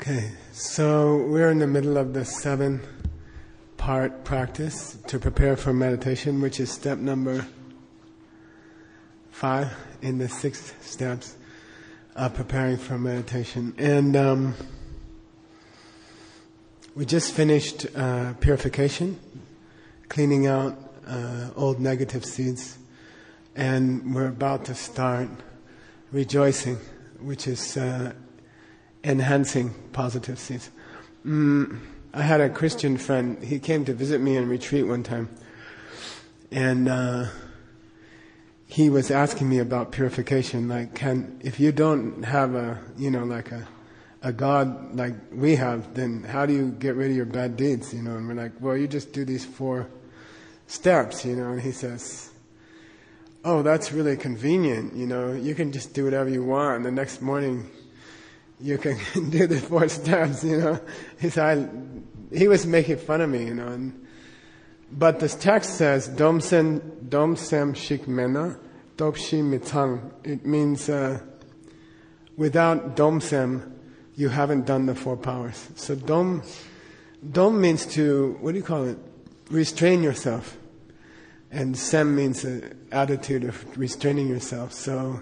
Okay, so we're in the middle of the 7-part practice to prepare for meditation, which is step number 5 in the 6 steps of preparing for meditation. And we just finished purification, cleaning out old negative seeds, and we're about to start rejoicing, which is enhancing positive seeds. I had a Christian friend. He came to visit me in retreat one time, and he was asking me about purification. Like, if you don't have a God like we have, then how do you get rid of your bad deeds? And we're like, well, you just do these 4 steps. And he says, oh, that's really convenient. You can just do whatever you want. And the next morning, you can do the 4 steps, He said, he was making fun of me, but this text says, Domsem shikmena, dopshi mitang. It means, without domsem, you haven't done the 4 powers. So dom means to, restrain yourself. And sem means an attitude of restraining yourself. So,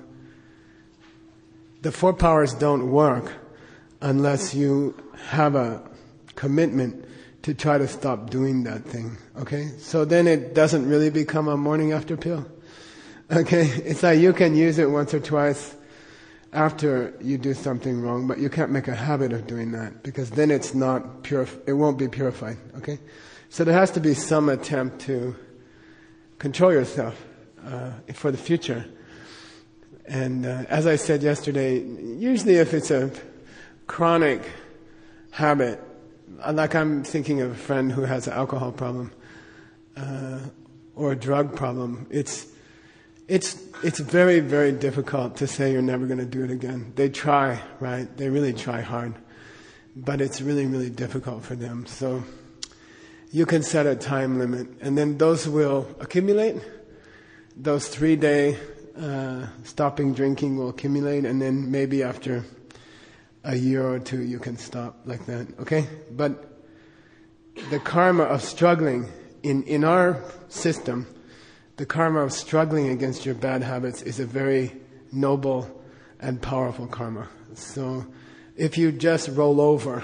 the 4 powers don't work unless you have a commitment to try to stop doing that thing. Okay? So then it doesn't really become a morning after pill. Okay? It's like you can use it once or twice after you do something wrong, but you can't make a habit of doing that, because then it's not pure. It won't be purified. Okay? So there has to be some attempt to control yourself for the future. And as I said yesterday, usually if it's a chronic habit, like I'm thinking of a friend who has an alcohol problem or a drug problem, it's very, very difficult to say you're never going to do it again. They try, right? They really try hard, but it's really, really difficult for them. So you can set a time limit, and then those will accumulate. Those 3-day stopping drinking will accumulate, and then maybe after a year or 2 you can stop like that. Okay? But the karma of struggling in our system, the karma of struggling against your bad habits is a very noble and powerful karma. So if you just roll over,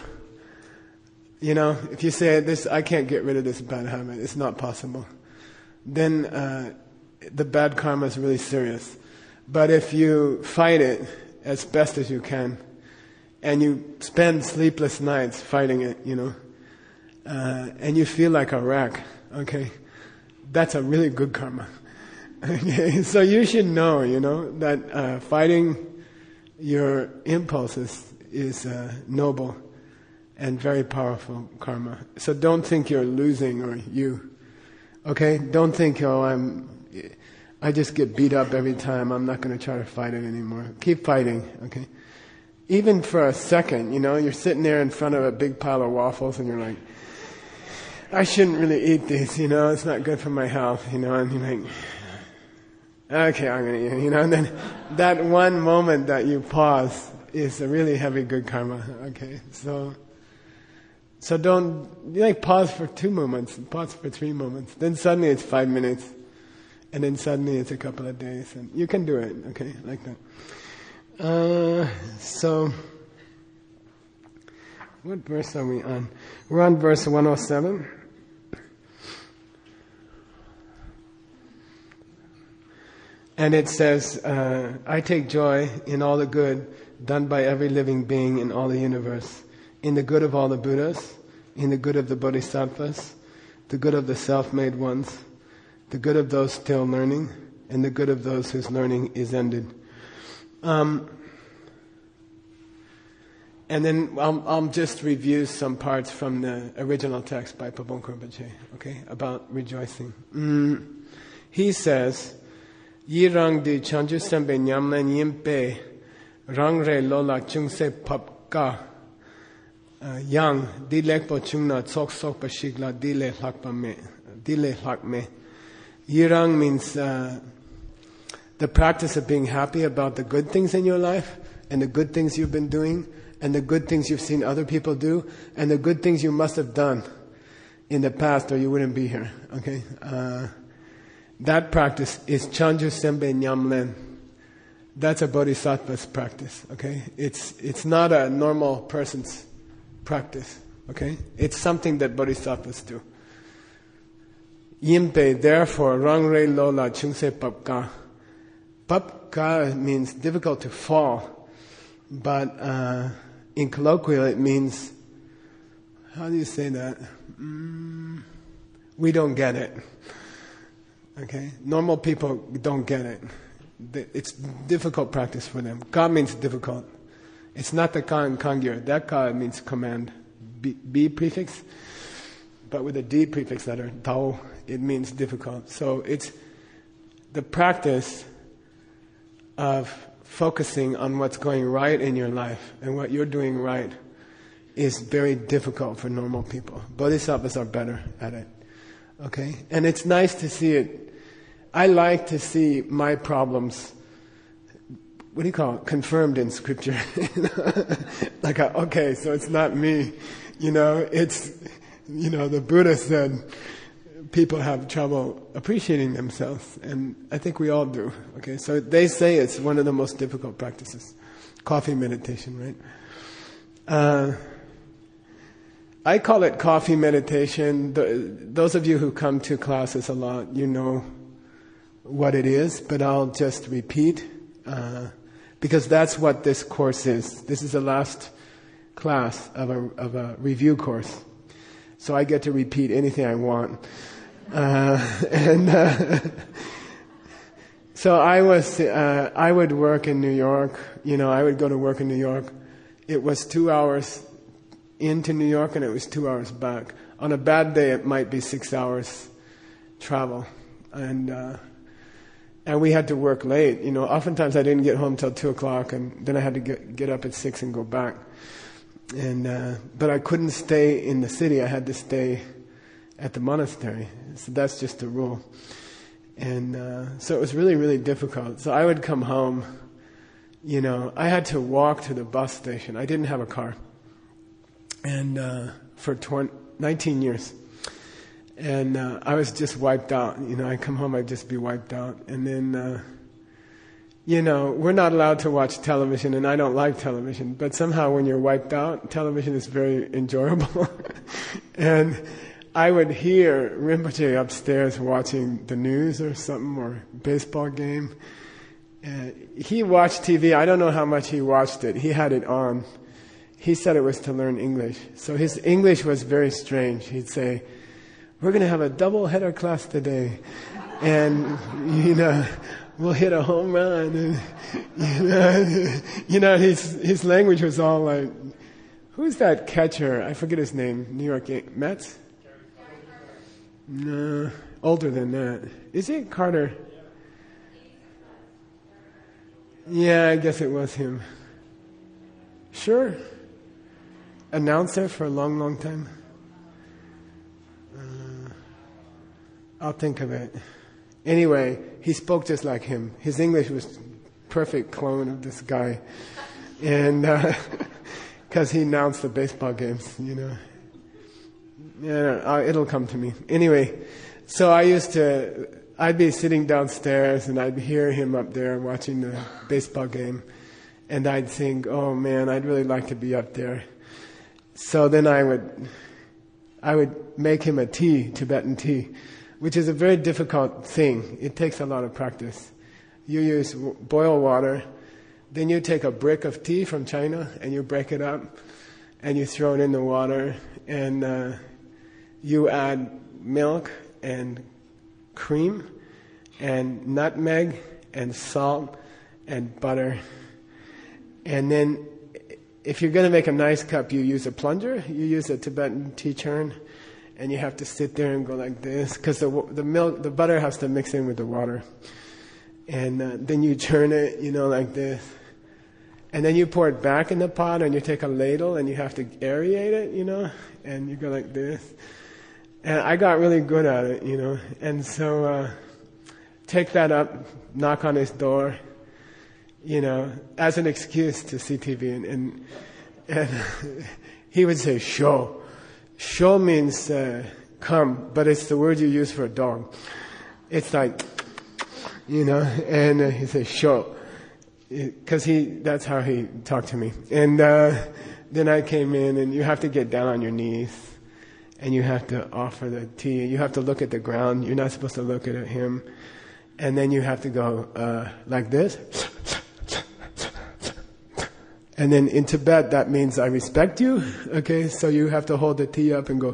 if you say this, I can't get rid of this bad habit, it's not possible, then the bad karma is really serious. But if you fight it as best as you can, and you spend sleepless nights fighting it, and you feel like a wreck, okay, that's a really good karma. Okay, so you should know, that fighting your impulses is noble and very powerful karma. So don't think you're losing or you. Okay? Don't think, I just get beat up every time, I'm not going to try to fight it anymore. Keep fighting, okay? Even for a second, you're sitting there in front of a big pile of waffles and you're like, I shouldn't really eat these, it's not good for my health, and you're like, okay, I'm going to eat it, and then that one moment that you pause is a really heavy good karma, okay? So don't, pause for 2 moments, pause for 3 moments, then suddenly it's 5 minutes, and then suddenly it's a couple of days, and you can do it, okay, like that. So, what verse are we on? We're on verse 107. And it says, I take joy in all the good done by every living being in all the universe, in the good of all the Buddhas, in the good of the Bodhisattvas, the good of the self-made ones, the good of those still learning, and the good of those whose learning is ended. And then I'll just review some parts from the original text by Pabongko Rinpoche, okay, about rejoicing. He says, Yirang di chanju sembe nyamlen yimpe rang re lola chungse papka yang di lekpo chungna tsok sok pashikla dile lakpa me dile lakme. Yirang means the practice of being happy about the good things in your life and the good things you've been doing and the good things you've seen other people do, and the good things you must have done in the past or you wouldn't be here. Okay? That practice is Chanju Sembe Nyamlen. That's a bodhisattva's practice. Okay? It's not a normal person's practice. Okay? It's something that bodhisattvas do. Yimpe, therefore, Rangre Lola Chungse Papka. Papka means difficult to fall, but in colloquial it means, how do you say that? We don't get it. Okay? Normal people don't get it. It's difficult practice for them. Ka means difficult. It's not the ka in Kangyur. That ka means command. B prefix, but with a D prefix letter, Tao, it means difficult. So it's the practice of focusing on what's going right in your life and what you're doing right is very difficult for normal people. Bodhisattvas are better at it. Okay? And it's nice to see it. I like to see my problems, what do you call it, confirmed in scripture. Like, okay, so it's not me. It's, the Buddha said people have trouble appreciating themselves, and I think we all do. Okay, so they say it's one of the most difficult practices, coffee meditation, right? I call it coffee meditation. Those of you who come to classes a lot, you know what it is, but I'll just repeat, because that's what this course is. This is the last class of a review course. So I get to repeat anything I want. So I would work in New York. I would go to work in New York. It was 2 hours into New York and it was 2 hours back. On a bad day, it might be 6 hours travel. And we had to work late. Oftentimes I didn't get home till 2 o'clock, and then I had to get up at 6 and go back. But I couldn't stay in the city. I had to stay at the monastery. So that's just the rule. And so it was really, really difficult. So I would come home. I had to walk to the bus station. I didn't have a car, and for 19 years. And I was just wiped out. I come home, I'd just be wiped out. And then, we're not allowed to watch television, and I don't like television. But somehow when you're wiped out, television is very enjoyable. And I would hear Rinpoche upstairs watching the news or something, or baseball game. He watched TV. I don't know how much he watched it. He had it on. He said it was to learn English. So his English was very strange. He'd say, "We're going to have a double header class today, and we'll hit a home run." And his language was all like, "Who's that catcher? I forget his name. New York Mets." No, older than that. Is it Carter? Yeah, I guess it was him. Sure. Announcer for a long, long time. I'll think of it. Anyway, he spoke just like him. His English was perfect clone of this guy. And because he announced the baseball games, Yeah, it'll come to me. Anyway, so I'd be sitting downstairs and I'd hear him up there watching the baseball game. And I'd think, oh man, I'd really like to be up there. So then I would make him a tea, Tibetan tea, which is a very difficult thing. It takes a lot of practice. You use boil water, then you take a brick of tea from China and you break it up and you throw it in the water, and you add milk and cream and nutmeg and salt and butter. And then if you're going to make a nice cup, you use a plunger, you use a Tibetan tea churn, and you have to sit there and go like this, because the butter has to mix in with the water. And then you churn it, like this. And then you pour it back in the pot, and you take a ladle, and you have to aerate it, and you go like this. And I got really good at it, And so take that up, knock on his door, as an excuse to see TV. And he would say, "Sho." Sho means come, but it's the word you use for a dog. It's like, and he said, "Sho." Because that's how he talked to me. And then I came in, and you have to get down on your knees, and you have to offer the tea. You have to look at the ground. You're not supposed to look at him. And then you have to go like this. And then in Tibet, that means I respect you. Okay, so you have to hold the tea up and go,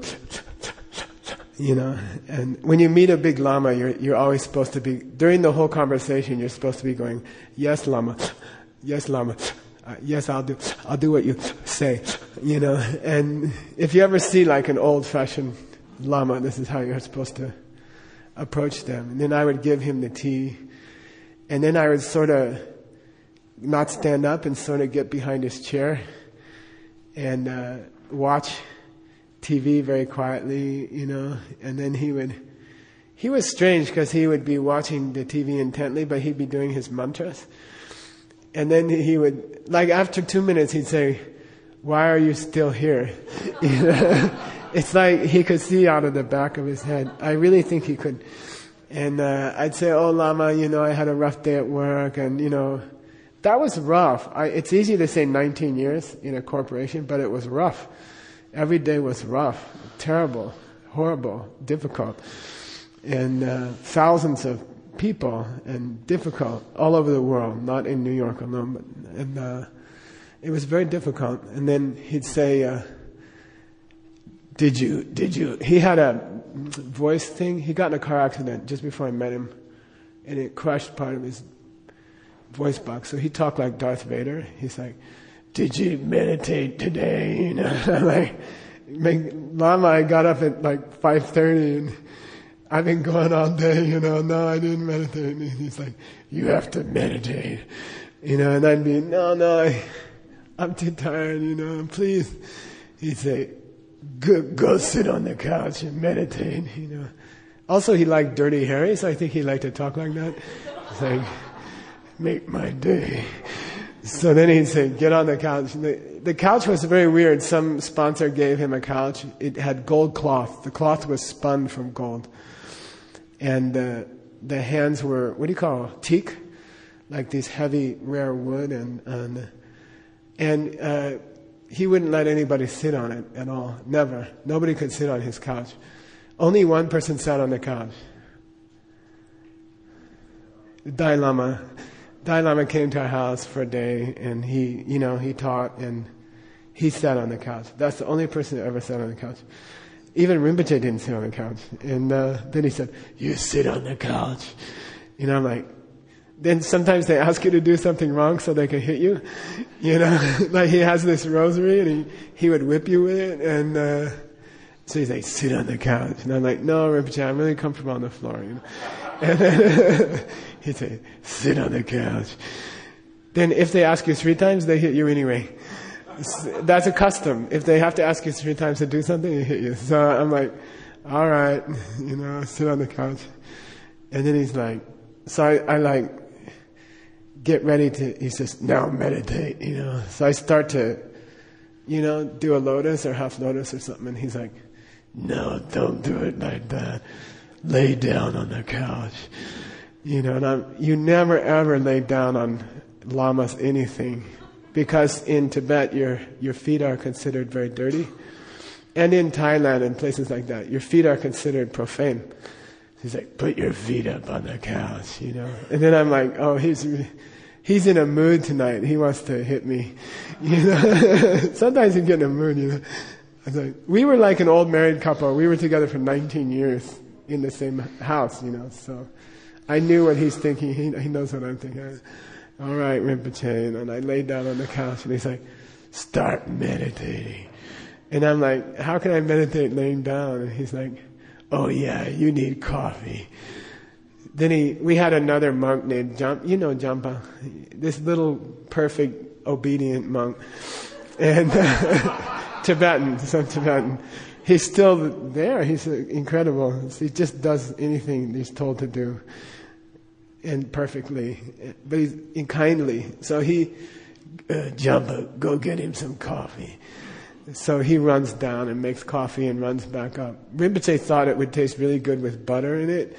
And when you meet a big lama, you're always supposed to be, during the whole conversation, you're supposed to be going, "Yes, lama. Yes, lama. Yes, I'll do what you say." And if you ever see like an old-fashioned lama, this is how you're supposed to approach them. And then I would give him the tea, and then I would sort of not stand up and sort of get behind his chair and watch TV very quietly, and then he was strange because he would be watching the TV intently, but he'd be doing his mantras. And then he would, like after 2 minutes, he'd say, "Why are you still here?" It's like he could see out of the back of his head. I really think he could. And I'd say, "Oh, Lama, I had a rough day at work," and that was rough. It's easy to say 19 years in a corporation, but it was rough. Every day was rough, terrible, horrible, difficult. And thousands of people, and difficult all over the world, not in New York alone. And it was very difficult. And then he'd say, did you, he had a voice thing. He got in a car accident just before I met him, and it crushed part of his voice box. So he talked like Darth Vader. He's like, "Did you meditate today?" I'm like, "Lama, I got up at like 5:30 and I've been going all day, No, I didn't meditate." And he's like, "You have to meditate." And I'd be, No, I'm too tired, please. He'd say, go sit on the couch and meditate, Also, he liked Dirty Harry, so I think he liked to talk like that. It's like, "Make my day." So then he'd say, "Get on the couch." The couch was very weird. Some sponsor gave him a couch. It had gold cloth. The cloth was spun from gold. And the hands were, what do you call it? Teak? Like these heavy, rare wood. And he wouldn't let anybody sit on it at all. Never. Nobody could sit on his couch. Only one person sat on the couch. The Dalai Lama. Dalai Lama came to our house for a day, and he taught, and he sat on the couch. That's the only person who ever sat on the couch. Even Rinpoche didn't sit on the couch. And then he said, "You sit on the couch." I'm like, then sometimes they ask you to do something wrong so they can hit you. Like he has this rosary, and he would whip you with it, and so he's like, "Sit on the couch." And I'm like, "No, Rinpoche, I'm really comfortable on the floor." And then he'd say, "Sit on the couch." Then if they ask you 3 times, they hit you anyway. That's a custom. If they have to ask you 3 times to do something, they hit you. So I'm like, "All right, sit on the couch." And then he's like, so I like get ready to, he says, "Now meditate, So I start to, do a lotus or half lotus or something. And he's like, "No, don't do it like that. Lay down on the couch." And you never ever lay down on lamas anything, because in Tibet your feet are considered very dirty, and in Thailand and places like that, your feet are considered profane. He's like, "Put your feet up on the couch," And then I'm like, "Oh, he's in a mood tonight. He wants to hit me," Sometimes you get in a mood, I was like, we were like an old married couple. We were together for 19 years in the same house, So I knew what he's thinking. He knows what I'm thinking. "All right, Rinpoche." And I laid down on the couch, and he's like, "Start meditating." And I'm like, "How can I meditate laying down?" And he's like, "Oh yeah, you need coffee." Then we had another monk named Jampa, this little perfect obedient monk, and Tibetan. He's still there. He's incredible. He just does anything he's told to do, and perfectly, but he's kindly. So he Jumbo, go get him some coffee. So he runs down and makes coffee and runs back up. Rinpoche thought it would taste really good with butter in it.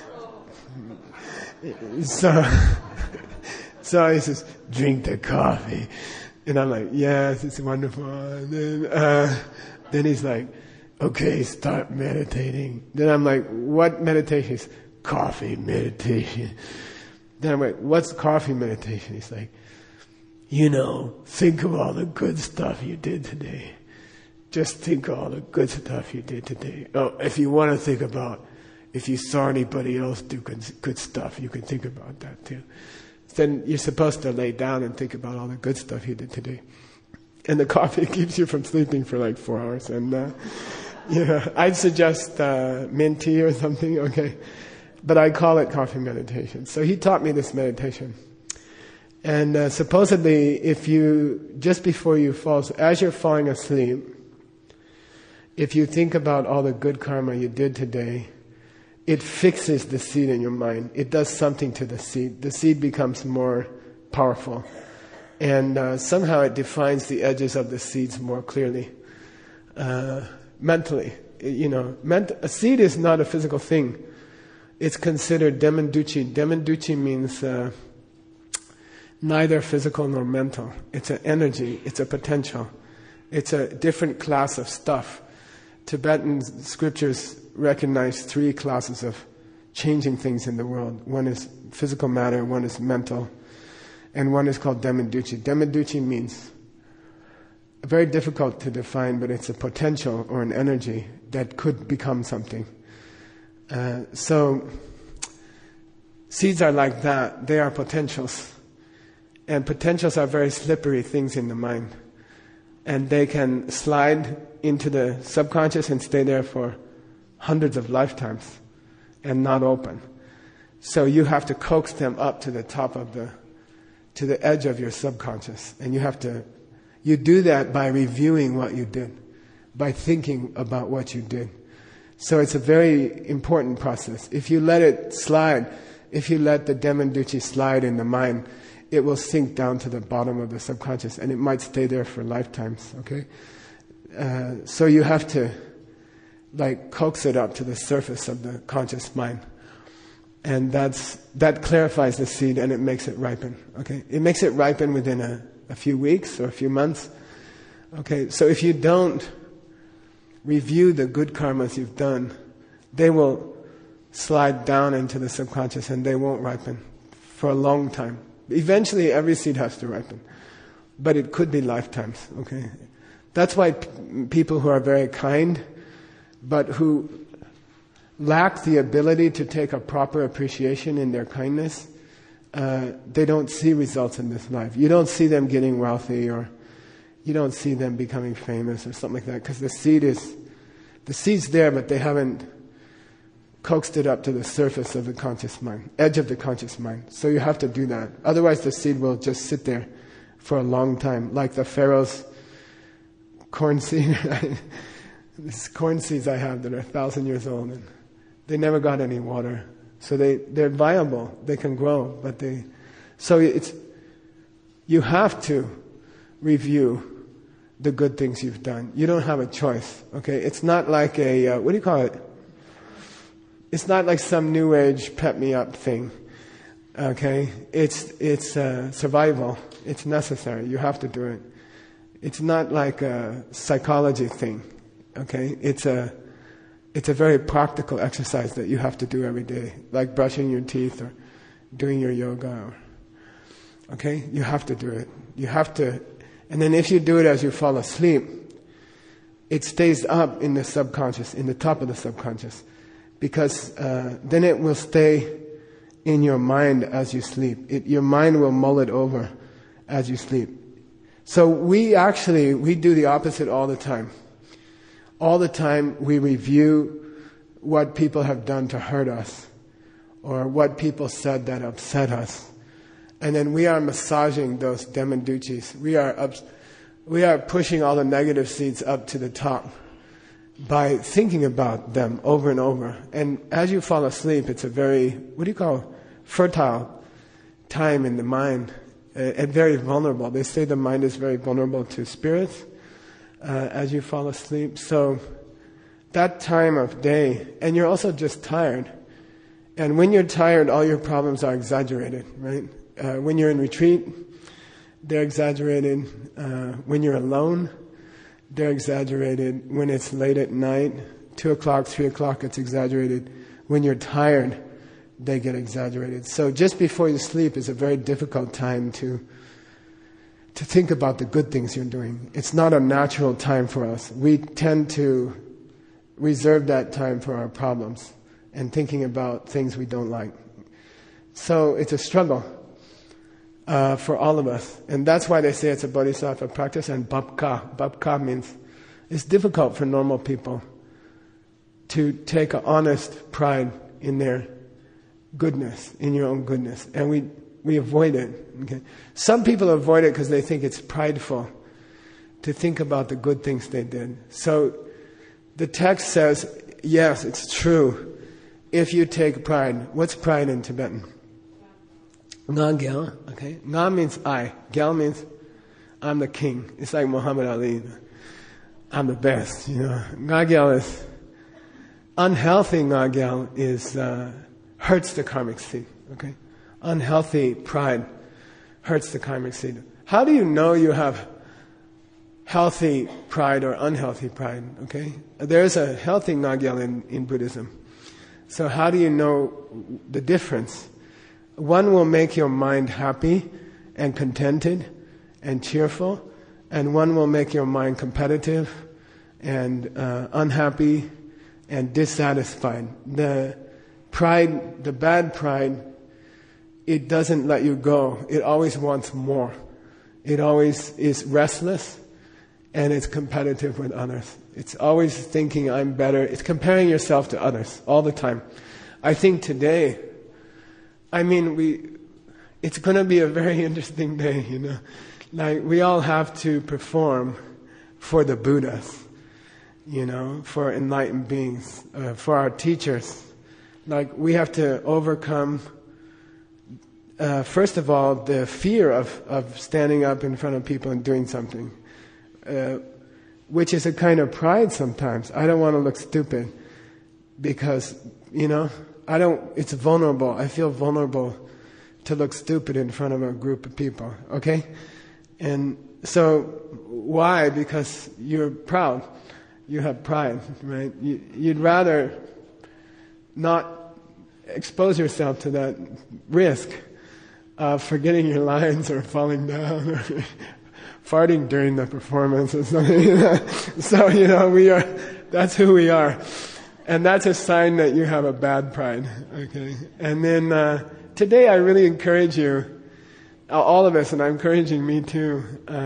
So he says, drink the coffee. And I'm like, yes, it's wonderful. And then he's like, okay, start meditating. Then I'm like, what meditation? He's, coffee meditation. Then I'm like, what's coffee meditation? He's like, think of all the good stuff you did today. Just think of all the good stuff you did today. Oh, if you want to think about, if you saw anybody else do good stuff, you can think about that too. Then you're supposed to lay down and think about all the good stuff you did today. And the coffee keeps you from sleeping for like 4 hours. And, I'd suggest mint tea or something, okay? But I call it coffee meditation. So he taught me this meditation. And supposedly, just before you fall, as you're falling asleep, if you think about all the good karma you did today, it fixes the seed in your mind. It does something to the seed. The seed becomes more powerful. And somehow it defines the edges of the seeds more clearly. Mentally. A seed is not a physical thing. It's considered demenduchi. Demenduchi means neither physical nor mental. It's an energy. It's a potential. It's a different class of stuff. Tibetan scriptures recognize 3 classes of changing things in the world. One is physical matter, one is mental, and one is called demenduchi. Demenduchi means very difficult to define, but it's a potential or an energy that could become something. So seeds are like that. They are potentials. And potentials are very slippery things in the mind. And they can slide into the subconscious and stay there for hundreds of lifetimes and not open. So you have to coax them up to the top of to the edge of your subconscious. And you do that by reviewing what you did, by thinking about what you did. So it's a very important process. If you let it slide, if you let the demenduchi slide in the mind, it will sink down to the bottom of the subconscious, and it might stay there for lifetimes, okay? So you have to coax it up to the surface of the conscious mind. And that clarifies the seed, and it makes it ripen, okay? It makes it ripen within a few weeks or a few months. Okay, so if you don't review the good karmas you've done, they will slide down into the subconscious and they won't ripen for a long time. Eventually every seed has to ripen, but it could be lifetimes, okay? That's why people who are very kind, but who lack the ability to take a proper appreciation in their kindness, they don't see results in this life. You don't see them getting wealthy, or you don't see them becoming famous or something like that, because the seed's there, but they haven't coaxed it up to the surface of the conscious mind, edge of the conscious mind. So you have to do that. Otherwise the seed will just sit there for a long time, like the Pharaoh's corn seed. These corn seeds I have that are 1,000 years old, and they never got any water. So they're viable, they can grow, but you have to review the good things you've done. You don't have a choice, okay? It's not like it's not like some new age pep me up thing, okay? It's survival. It's necessary. You have to do it. It's not like a psychology thing, okay? It's a very practical exercise that you have to do every day, like brushing your teeth or doing your yoga. Okay? You have to do it. You have to. And then if you do it as you fall asleep, it stays up in the subconscious, in the top of the subconscious, because then it will stay in your mind as you sleep. Your mind will mull it over as you sleep. So we do the opposite all the time. All the time we review what people have done to hurt us, or what people said that upset us. And then we are massaging those demenduchis. We are pushing all the negative seeds up to the top by thinking about them over and over. And as you fall asleep, it's a very, fertile time in the mind. and very vulnerable. They say the mind is very vulnerable to spirits as you fall asleep. So that time of day, and you're also just tired. And when you're tired, all your problems are exaggerated, right? When you're in retreat, they're exaggerated. When you're alone, they're exaggerated. When it's late at night, 2 o'clock, 3 o'clock, it's exaggerated. When you're tired, they get exaggerated. So just before you sleep is a very difficult time to think about the good things you're doing. It's not a natural time for us. We tend to reserve that time for our problems and thinking about things we don't like. So it's a struggle for all of us. And that's why they say it's a bodhisattva practice. And babka. Babka means it's difficult for normal people to take an honest pride in their goodness, in your own goodness. And we avoid it. Okay? Some people avoid it because they think it's prideful to think about the good things they did. So the text says, yes, it's true. If you take pride, what's pride in Tibetan? Nga gyal, okay? Nga means I. Gyal means I'm the king. It's like Muhammad Ali. I'm the best, you know. Nga gyal is unhealthy. Nga gyal is hurts the karmic seed. Okay, unhealthy pride hurts the karmic seed. How do you know you have healthy pride or unhealthy pride? Okay, there's a healthy Nga gyal in Buddhism. So how do you know the difference? One will make your mind happy and contented and cheerful, and one will make your mind competitive and unhappy and dissatisfied. The pride, the bad pride, it doesn't let you go. It always wants more. It always is restless, and it's competitive with others. It's always thinking I'm better. It's comparing yourself to others all the time. I think today, it's going to be a very interesting day, you know. Like, we all have to perform for the Buddhas, you know, for enlightened beings, for our teachers. Like, we have to overcome, first of all, the fear of standing up in front of people and doing something, which is a kind of pride sometimes. I don't want to look stupid because, you know, it's vulnerable. I feel vulnerable to look stupid in front of a group of people, okay? And so, why? Because you're proud. You have pride, right? You'd rather not expose yourself to that risk of forgetting your lines or falling down or farting during the performance or something. So, you know, that's who we are. And that's a sign that you have a bad pride, okay? And then today I really encourage you, all of us, and I'm encouraging me too,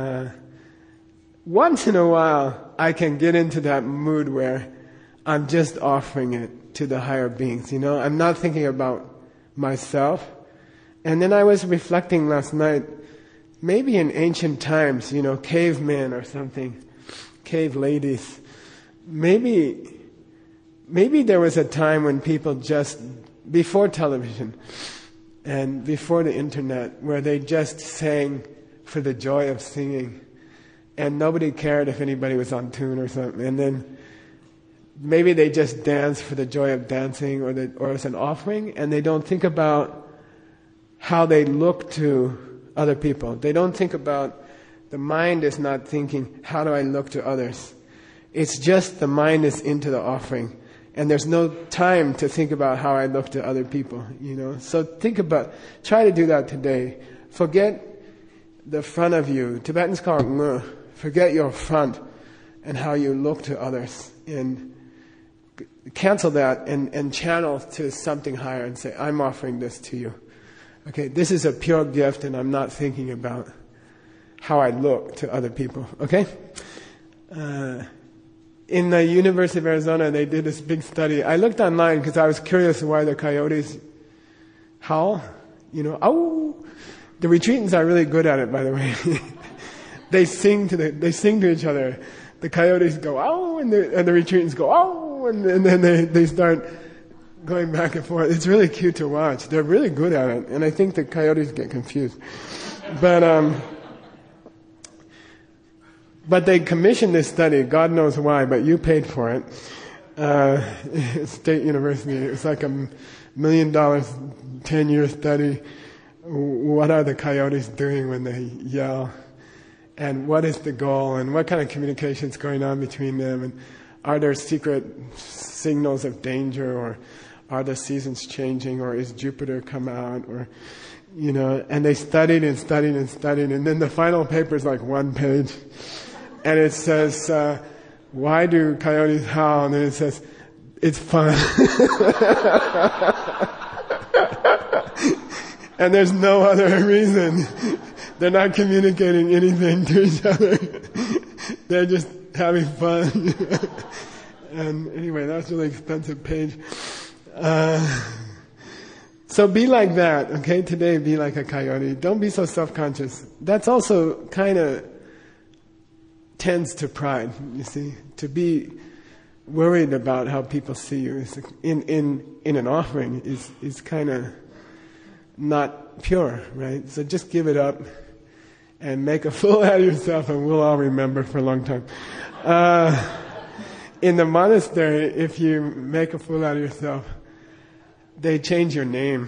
once in a while I can get into that mood where I'm just offering it to the higher beings, you know? I'm not thinking about myself. And then I was reflecting last night, maybe in ancient times, you know, cavemen or something, cave ladies, maybe there was a time when people just, before television and before the internet, where they just sang for the joy of singing, and nobody cared if anybody was on tune or something. And then maybe they just dance for the joy of dancing, or as an offering, and they don't think about how they look to other people. They don't think about, the mind is not thinking, how do I look to others? It's just the mind is into the offering. And there's no time to think about how I look to other people, you know. So try to do that today. Forget the front of you. Tibetans call it ngu. Forget your front and how you look to others. And cancel that and channel to something higher and say, I'm offering this to you. Okay, this is a pure gift and I'm not thinking about how I look to other people. Okay? In the University of Arizona, they did this big study. I looked online because I was curious why the coyotes howl. You know, ow! The retreatants are really good at it, by the way. They sing to each other. The coyotes go ow, and the retreatants go ow, and then they start going back and forth. It's really cute to watch. They're really good at it, and I think the coyotes get confused. But they commissioned this study. God knows why, but you paid for it. State University. It's like $1 million, 10-year study. What are the coyotes doing when they yell? And what is the goal? And what kind of communication is going on between them? And are there secret signals of danger? Or are the seasons changing? Or is Jupiter come out? Or, and they studied and studied and studied. And then the final paper is like 1 page. And it says, why do coyotes howl? And then it says, it's fun. And there's no other reason. They're not communicating anything to each other. They're just having fun. And anyway, that's a really expensive page. So be like that, okay? Today, be like a coyote. Don't be so self-conscious. That's also kind of tends to pride, you see. To be worried about how people see you in an offering is kind of not pure, right? So just give it up and make a fool out of yourself, and we'll all remember for a long time. In the monastery, if you make a fool out of yourself, they change your name.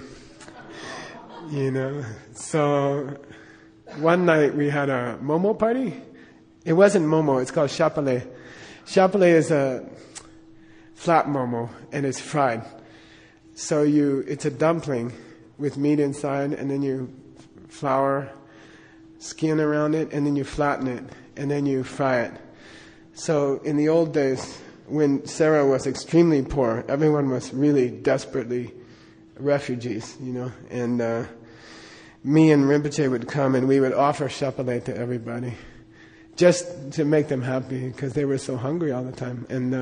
So one night we had a momo party. It wasn't momo, it's called chapelet. Chapelet is a flat momo, and it's fried. So it's a dumpling with meat inside, and then you flour, skin around it, and then you flatten it, and then you fry it. So in the old days, when Sarah was extremely poor, everyone was really desperately refugees, and me and Rinpoche would come and we would offer chapelet to everybody, just to make them happy, because they were so hungry all the time. And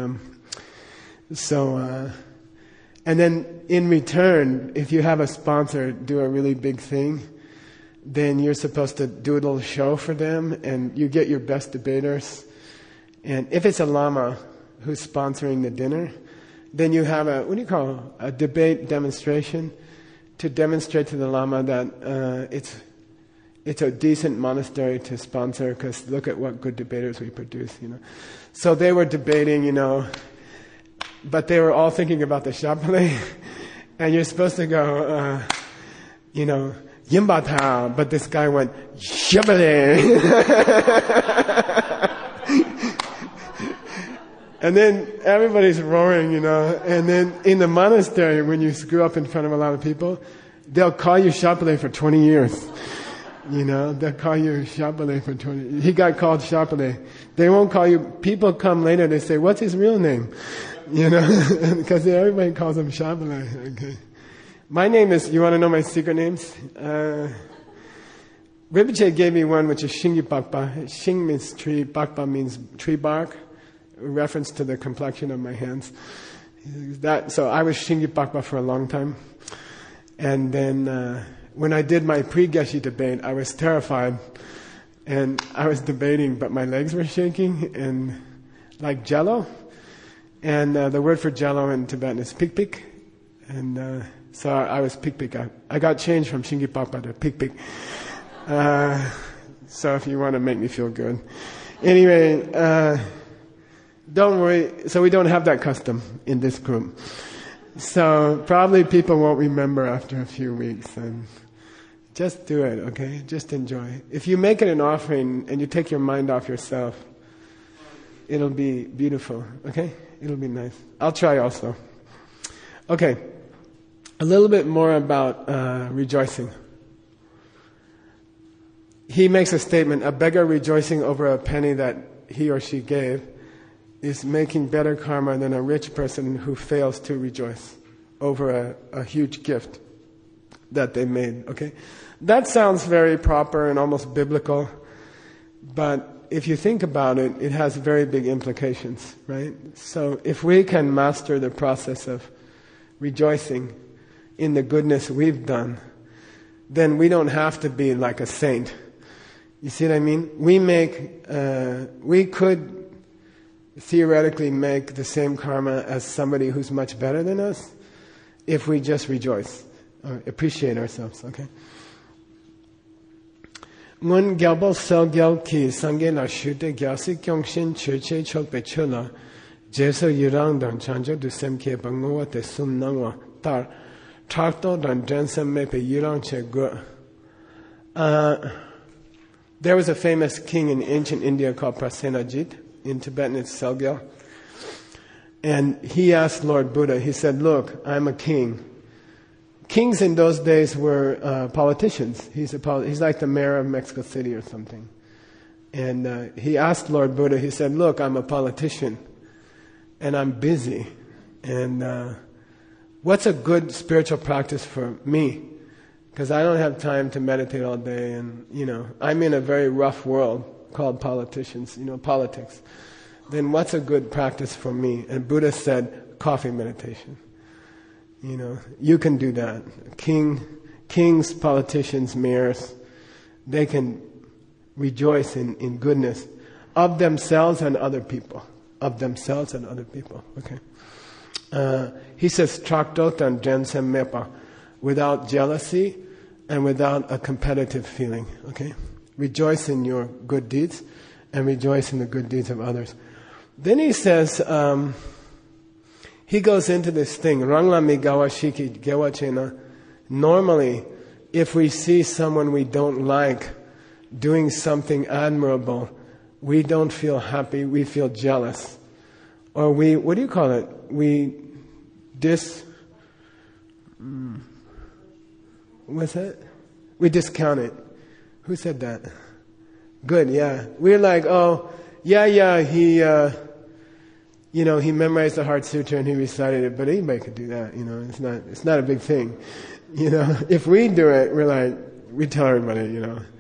and then in return, if you have a sponsor do a really big thing, then you're supposed to do a little show for them, and you get your best debaters. And if it's a lama who's sponsoring the dinner, then you have a debate demonstration to demonstrate to the lama that it's a decent monastery to sponsor, because look at what good debaters we produce, So they were debating, but they were all thinking about the chapelet, and you're supposed to go, Yimba Tao, but this guy went, chapelet. And then everybody's roaring, and then in the monastery, when you screw up in front of a lot of people, they'll call you chapelet for 20 years. They'll call you chapelet for 20 years. He got called chapelet. They won't call you, people come later, they say, what's his real name? Because everybody calls him chapelet. Okay. My name is, you want to know my secret names? Rinpoche gave me one, which is Shingi Pakpa. Shing means tree, Pakpa means tree bark, a reference to the complexion of my hands. So I was Shingi Pakpa for a long time. And then when I did my pre-Geshe debate, I was terrified. And I was debating, but my legs were shaking, and like jello. And the word for jello in Tibetan is pik-pik. And so I was pik-pik. I got changed from Shingi Pakpa to pik-pik. So if you want to make me feel good. Anyway, don't worry. So we don't have that custom in this group. So probably people won't remember after a few weeks. And just do it, okay? Just enjoy. If you make it an offering and you take your mind off yourself, it'll be beautiful, okay? It'll be nice. I'll try also. Okay. A little bit more about rejoicing. He makes a statement, a beggar rejoicing over a penny that he or she gave is making better karma than a rich person who fails to rejoice over a huge gift that they made, okay? That sounds very proper and almost biblical, but if you think about it, it has very big implications, right? So if we can master the process of rejoicing in the goodness we've done, then we don't have to be like a saint. You see what I mean? We could theoretically make the same karma as somebody who's much better than us if we just rejoice, appreciate ourselves, okay? Ngun gyabal sel gyal ki sangye la shute gyasi kyongshin cheche chokpe chola jeso yirang dan chanjo du semke bangowa te sum nangwa tar trakto dan jensem mepe yirang che gu. There was a famous king in ancient India called Prasenajit. In Tibetan it's Selgyal. And he asked Lord Buddha, he said, look, I'm a king. Kings in those days were politicians. He's like the mayor of Mexico City or something. And he asked Lord Buddha, he said, look, I'm a politician and I'm busy. And what's a good spiritual practice for me? Because I don't have time to meditate all day, and I'm in a very rough world called politicians, politics. Then what's a good practice for me? And Buddha said, coffee meditation. You can do that. Kings, politicians, mayors, they can rejoice in goodness of themselves and other people. Of themselves and other people. Okay. He says, Trakdotan Jensem Mepa, without jealousy and without a competitive feeling. Okay. Rejoice in your good deeds and rejoice in the good deeds of others. Then he says, he goes into this thing, Rangla mi gawashiki gewachena. Normally, if we see someone we don't like doing something admirable, we don't feel happy, we feel jealous. Or we discount it. Who said that? Good, yeah. We're like, he memorized the Heart Sutra and he recited it, but anybody could do that, it's not a big thing. If we do it, we're like, we tell everybody,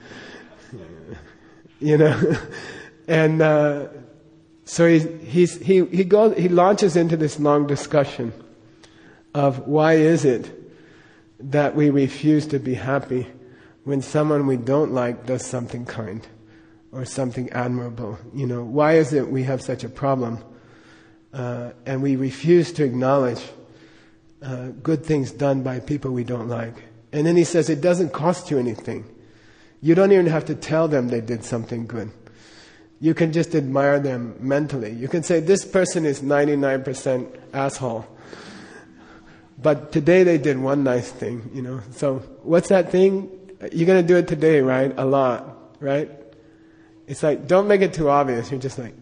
and so he launches into this long discussion of why is it that we refuse to be happy when someone we don't like does something kind or something admirable. Why is it we have such a problem and we refuse to acknowledge good things done by people we don't like? And then he says it doesn't cost you anything. You don't even have to tell them they did something good. You can just admire them mentally. You can say, this person is 99% asshole, but today they did one nice thing, So what's that thing? You're going to do it today, right? A lot, right? It's like, don't make it too obvious. You're just like,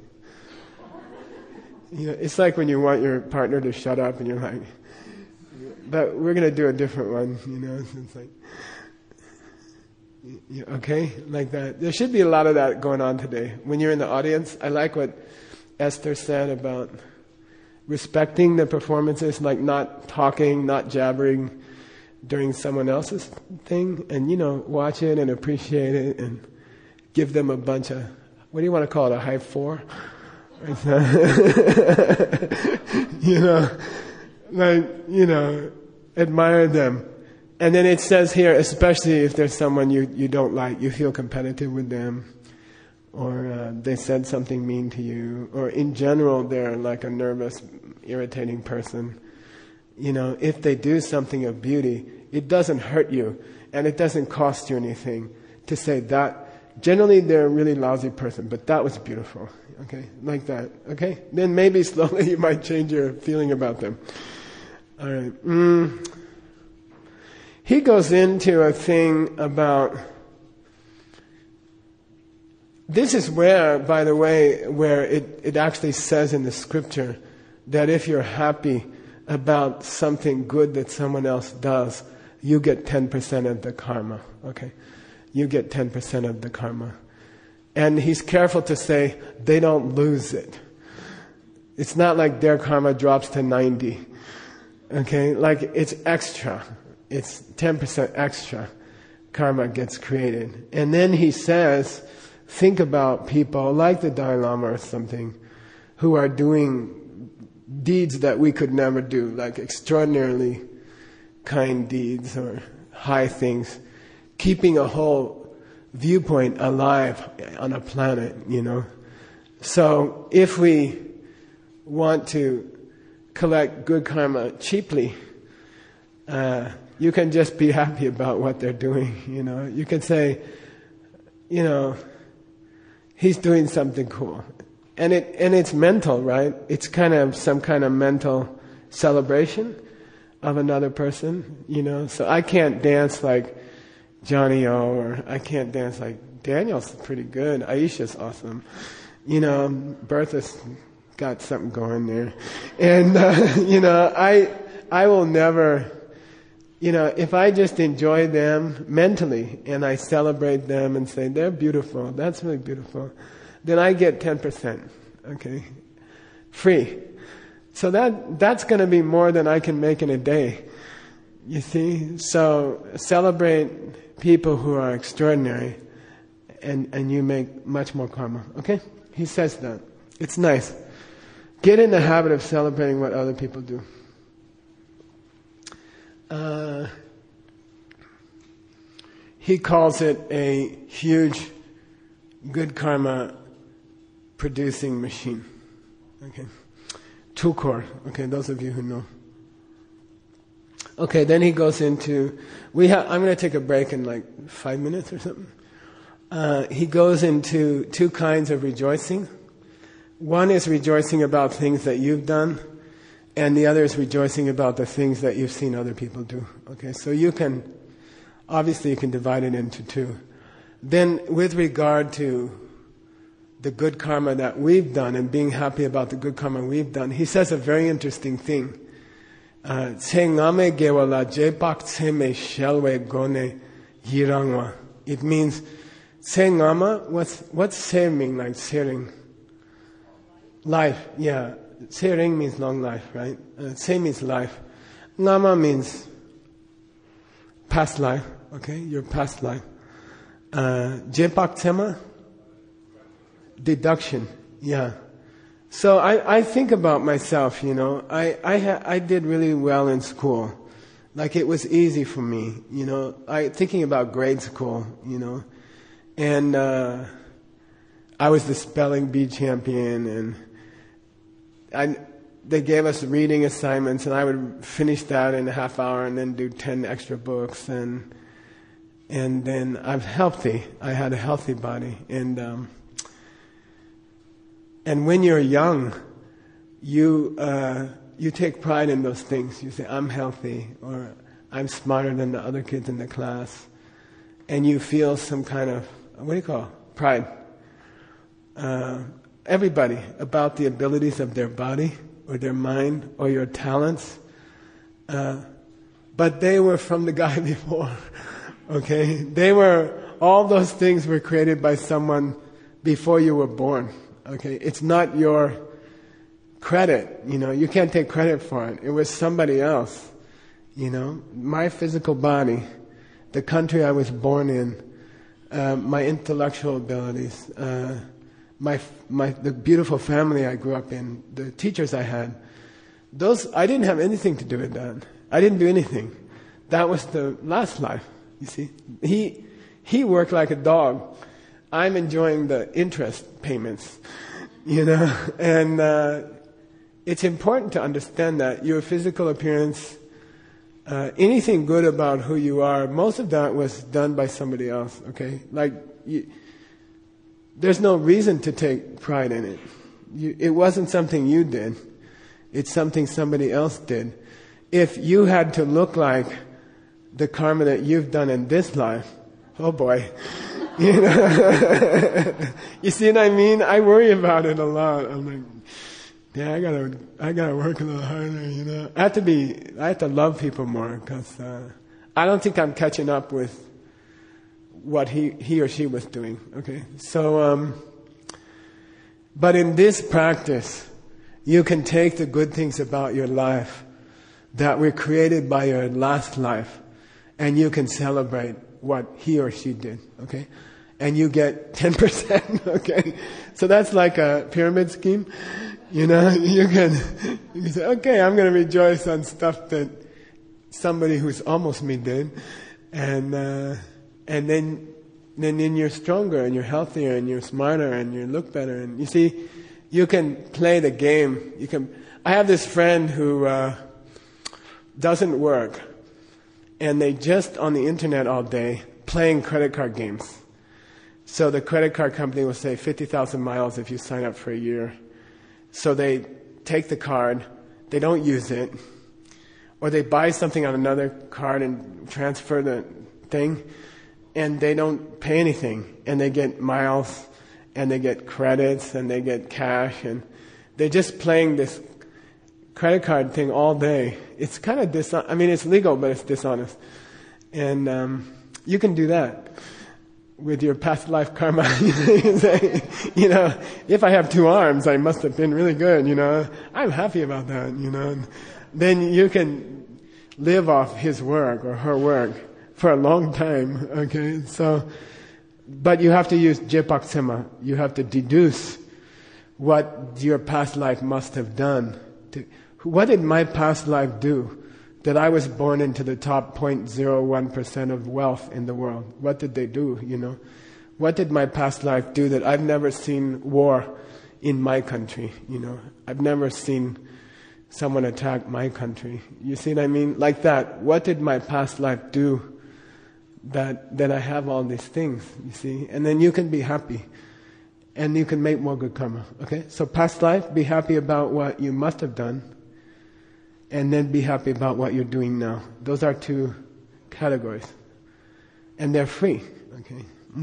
it's like when you want your partner to shut up and you're like, but we're going to do a different one, It's like, okay? Like that. There should be a lot of that going on today. When you're in the audience, I like what Esther said about respecting the performances, like not talking, not jabbering during someone else's thing, and watch it and appreciate it and give them a bunch of, what do you want to call it, a high four? Admire them. And then it says here, especially if there's someone you don't like, you feel competitive with them, or they said something mean to you, or in general they're like a nervous, irritating person. If they do something of beauty, it doesn't hurt you, and it doesn't cost you anything to say that. Generally they're a really lousy person, but that was beautiful. Okay, like that. Okay, then maybe slowly you might change your feeling about them. All right. He goes into a thing about, this is where, by the way, where it actually says in the scripture that if you're happy about something good that someone else does, you get 10% of the karma. Okay? You get 10% of the karma. And he's careful to say they don't lose it. It's not like their karma drops to 90. Okay? Like it's extra. It's 10% extra karma gets created. And then he says, think about people like the Dalai Lama or something who are doing deeds that we could never do, like extraordinarily kind deeds or high things, keeping a whole viewpoint alive on a planet, So if we want to collect good karma cheaply, you can just be happy about what they're doing, You can say, he's doing something cool. And it's mental, right? It's kind of some kind of mental celebration of another person, So I can't dance like Johnny O, or I can't dance like Daniel's pretty good. Aisha's awesome. Bertha's got something going there. And, I will never, if I just enjoy them mentally and I celebrate them and say, they're beautiful, that's really beautiful, then I get 10%, okay? Free. So that's going to be more than I can make in a day. You see? So celebrate people who are extraordinary and you make much more karma, okay? He says that. It's nice. Get in the habit of celebrating what other people do. He calls it a huge good karma producing machine. Okay. Tukor. Okay, those of you who know. Okay, then he goes into, I'm going to take a break in like 5 minutes or something. He goes into two kinds of rejoicing. One is rejoicing about things that you've done, and the other is rejoicing about the things that you've seen other people do. Okay, so you can divide it into two. Then with regard to the good karma that we've done and being happy about the good karma we've done, he says a very interesting thing. It means, what's se mean, like sering? Life, yeah. Sering means long life, right? Se means life. Ngama means past life, okay? Your past life. Jepak tema? Deduction, yeah. So I think about myself, I did really well in school. Like it was easy for me, thinking about grade school, and I was the spelling bee champion, and they gave us reading assignments, and I would finish that in a half hour and then do 10 extra books, and then I'm healthy. I had a healthy body, and when you're young, you take pride in those things. You say, I'm healthy, or I'm smarter than the other kids in the class. And you feel some kind of, pride. Everybody, about the abilities of their body, or their mind, or your talents. But they were from the guy before, okay? All those things were created by someone before you were born. Okay, it's not your credit, you can't take credit for it. It was somebody else, My physical body, the country I was born in, my intellectual abilities, the beautiful family I grew up in, the teachers I had, I didn't have anything to do with that. I didn't do anything. That was the last life, you see. He worked like a dog. I'm enjoying the interest payments, and it's important to understand that your physical appearance, anything good about who you are, most of that was done by somebody else, okay? There's no reason to take pride in it. It wasn't something you did. It's something somebody else did. If you had to look like the karma that you've done in this life, oh boy. You see what I mean? I worry about it a lot. I'm like, yeah, I gotta work a little harder, I have to love people more, because I don't think I'm catching up with what he or she was doing, okay? So, but in this practice, you can take the good things about your life that were created by your last life, and you can celebrate what he or she did, okay? And you get 10%, okay? So that's like a pyramid scheme, you can say, okay, I'm going to rejoice on stuff that somebody who's almost me did, and then you're stronger, and you're healthier, and you're smarter, and you look better, and you see, you can play the game. I have this friend who doesn't work, and they just on the internet all day playing credit card games. So the credit card company will say 50,000 miles if you sign up for a year. So they take the card, they don't use it, or they buy something on another card and transfer the thing, and they don't pay anything, and they get miles, and they get credits, and they get cash, and they're just playing this credit card thing all day. It's kind of it's legal, but it's dishonest. And you can do that with your past life karma. You say, if I have 2 arms, I must have been really good, I'm happy about that, And then you can live off his work or her work for a long time, okay? So, but you have to use jepaksema. You have to deduce what your past life must have done. What did my past life do that I was born into the top 0.01% of wealth in the world? What did they do, What did my past life do that I've never seen war in my country, I've never seen someone attack my country. You see what I mean? Like that. What did my past life do that I have all these things, you see? And then you can be happy. And you can make more good karma, okay? So past life, be happy about what you must have done. And then be happy about what you're doing now. Those are 2 categories. And they're free, okay?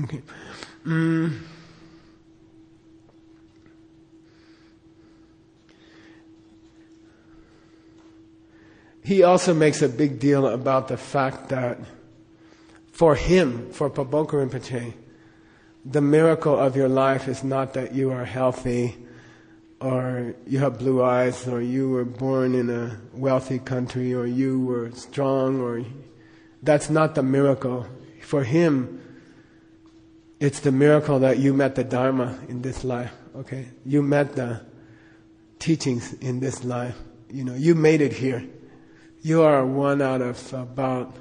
He also makes a big deal about the fact that for Pabongka Rinpoche, the miracle of your life is not that you are healthy, or you have blue eyes, or you were born in a wealthy country, or you were strong, or that's not the miracle. For him, it's the miracle that you met the Dharma in this life, okay? You met the teachings in this life. You made it here. You are one out of about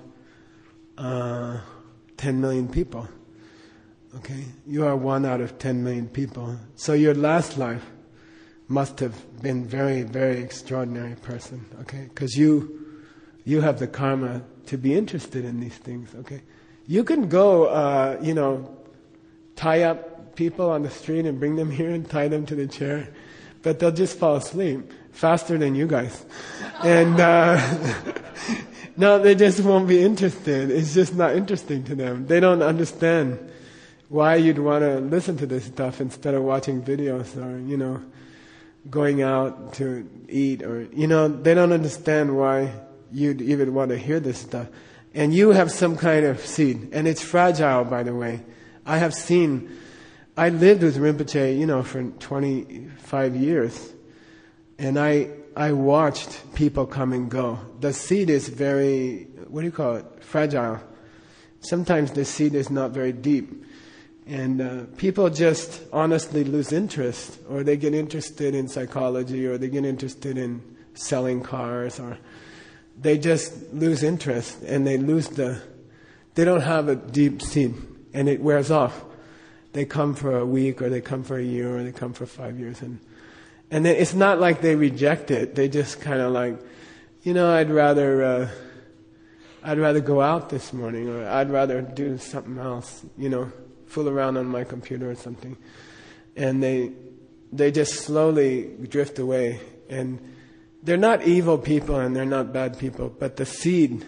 10 million people. Okay? You are 1 out of 10 million people. So your last life must have been very, very extraordinary person. Okay? Because you have the karma to be interested in these things. Okay? You can go, tie up people on the street and bring them here and tie them to the chair, but they'll just fall asleep faster than you guys. And no, they just won't be interested. It's just not interesting to them. They don't understand why you'd want to listen to this stuff instead of watching videos or, going out to eat or, they don't understand why you'd even want to hear this stuff. And you have some kind of seed, and it's fragile, by the way. I lived with Rinpoche, for 25 years, and I watched people come and go. The seed is very, fragile. Sometimes the seed is not very deep. And people just honestly lose interest, or they get interested in psychology, or they get interested in selling cars, or they just lose interest, and they don't have a deep seed, and it wears off. They come for a week, or they come for a year, or they come for 5 years, and then it's not like they reject it. They just kind of like, I'd rather go out this morning, or I'd rather do something else, fool around on my computer or something. And they just slowly drift away. And they're not evil people and they're not bad people, but the seed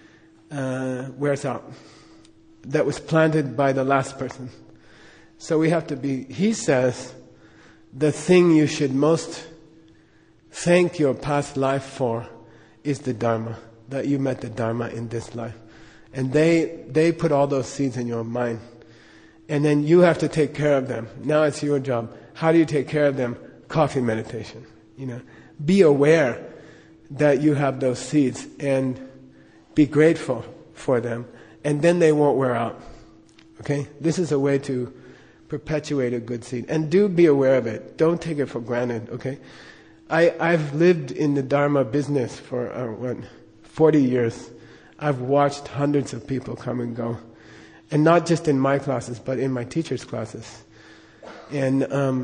wears out that was planted by the last person. So we have to he says, the thing you should most thank your past life for is the Dharma, that you met the Dharma in this life. And they put all those seeds in your mind. And then you have to take care of them. Now it's your job. How do you take care of them? Coffee meditation. Be aware that you have those seeds and be grateful for them. And then they won't wear out. Okay? This is a way to perpetuate a good seed. And do be aware of it. Don't take it for granted. Okay? I've lived in the Dharma business for 40 years. I've watched hundreds of people come and go. And not just in my classes, but in my teachers' classes. And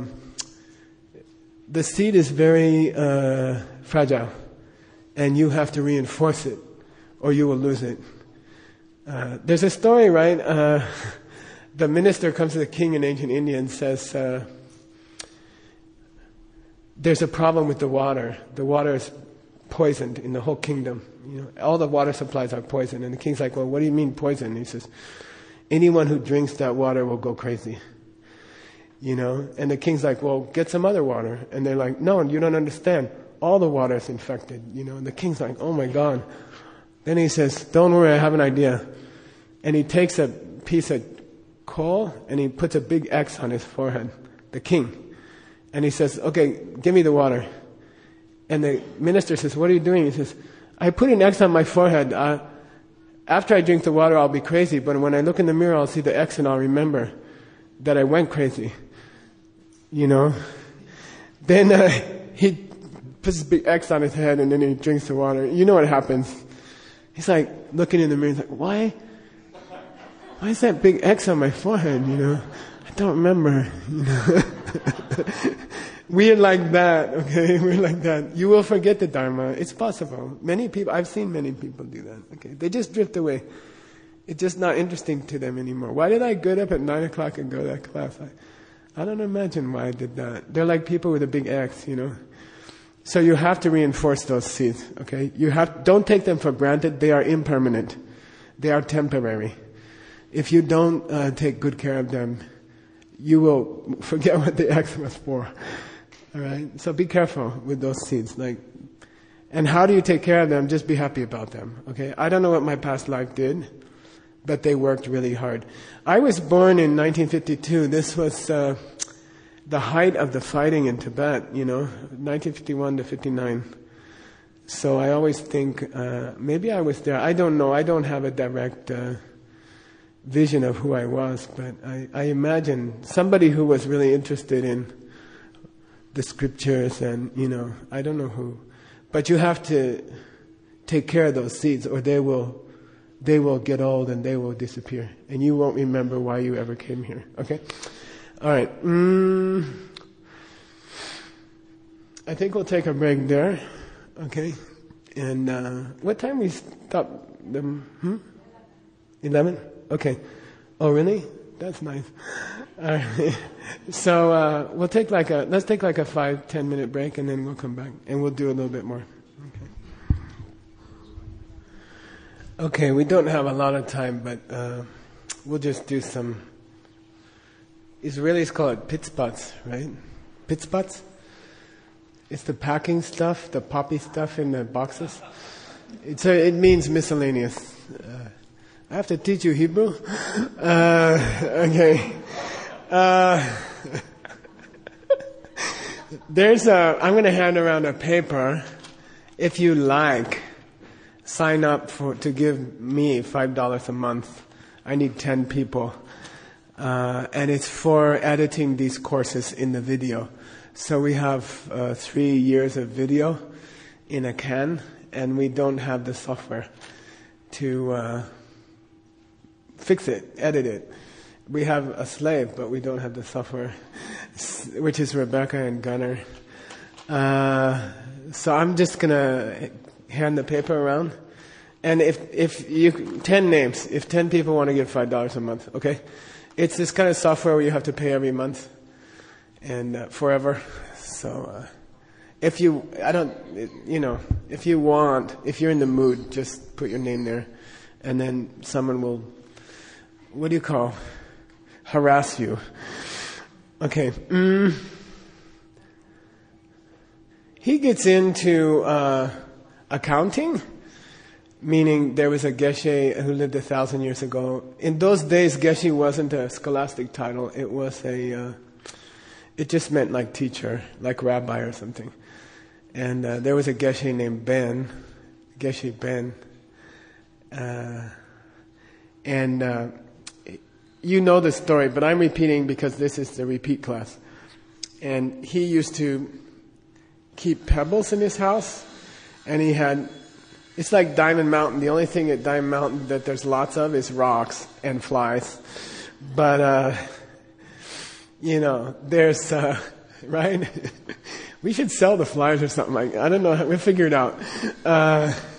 the seed is very fragile. And you have to reinforce it, or you will lose it. There's a story, right? the minister comes to the king in ancient India and says, there's a problem with the water. The water is poisoned in the whole kingdom. All the water supplies are poisoned. And the king's like, well, what do you mean poison? And he says, anyone who drinks that water will go crazy. And the king's like, well, get some other water. And they're like, no, you don't understand. All the water is infected. And the king's like, oh my God. Then he says, don't worry, I have an idea. And he takes a piece of coal and he puts a big X on his forehead, the king. And he says, okay, give me the water. And the minister says, what are you doing? He says, I put an X on my forehead. After I drink the water, I'll be crazy. But when I look in the mirror, I'll see the X and I'll remember that I went crazy. Then he puts a big X on his head and then he drinks the water. You know what happens. He's like looking in the mirror. He's like, why is that big X on my forehead? I don't remember. We're like that, okay? We're like that. You will forget the Dharma. It's possible. I've seen many people do that, okay? They just drift away. It's just not interesting to them anymore. Why did I get up at 9 o'clock and go to that class? I don't imagine why I did that. They're like people with a big X, So you have to reinforce those seeds, okay? Don't take them for granted. They are impermanent. They are temporary. If you don't take good care of them, you will forget what the X was for. All right? So be careful with those seeds. And how do you take care of them? Just be happy about them. Okay? I don't know what my past life did, but they worked really hard. I was born in 1952. This was the height of the fighting in Tibet, 1951 to 59. So I always think maybe I was there. I don't know. I don't have a direct vision of who I was, but I imagine somebody who was really interested in the scriptures and, I don't know who. But you have to take care of those seeds or they will get old and they will disappear. And you won't remember why you ever came here. Okay? Alright. I think we'll take a break there. Okay? And what time we stop them? 11? Okay. Oh, really? That's nice. Alright. So let's take like a 5-10 minute break and then we'll come back and we'll do a little bit more. Okay, we don't have a lot of time, but we'll just do some. Israelis call it pitspots, right? Pitspots? It's the packing stuff, the poppy stuff in the boxes. It means miscellaneous. I have to teach you Hebrew? Okay. I'm going to hand around a paper. If you like, sign up to give me $5 a month. I need 10 people. And it's for editing these courses in the video. So we have 3 years of video in a can, and we don't have the software to fix it, edit it. We have a slave, but we don't have the software, which is Rebecca and Gunnar. So I'm just gonna hand the paper around, and if 10 names, if 10 people want to give $5 a month, okay? It's this kind of software where you have to pay every month and forever. So if you want, if you're in the mood, just put your name there, and then someone will, harass you. Okay. He gets into accounting, meaning there was a Geshe who lived 1,000 years ago. In those days, Geshe wasn't a scholastic title. It was it just meant like teacher, like rabbi or something. And there was a Geshe named Ben, Geshe Ben. You know the story, but I'm repeating because this is the repeat class. And he used to keep pebbles in his house, and it's like Diamond Mountain. The only thing at Diamond Mountain that there's lots of is rocks and flies. But, there's, right? We should sell the flies or something like that. I don't know. We'll figure it out.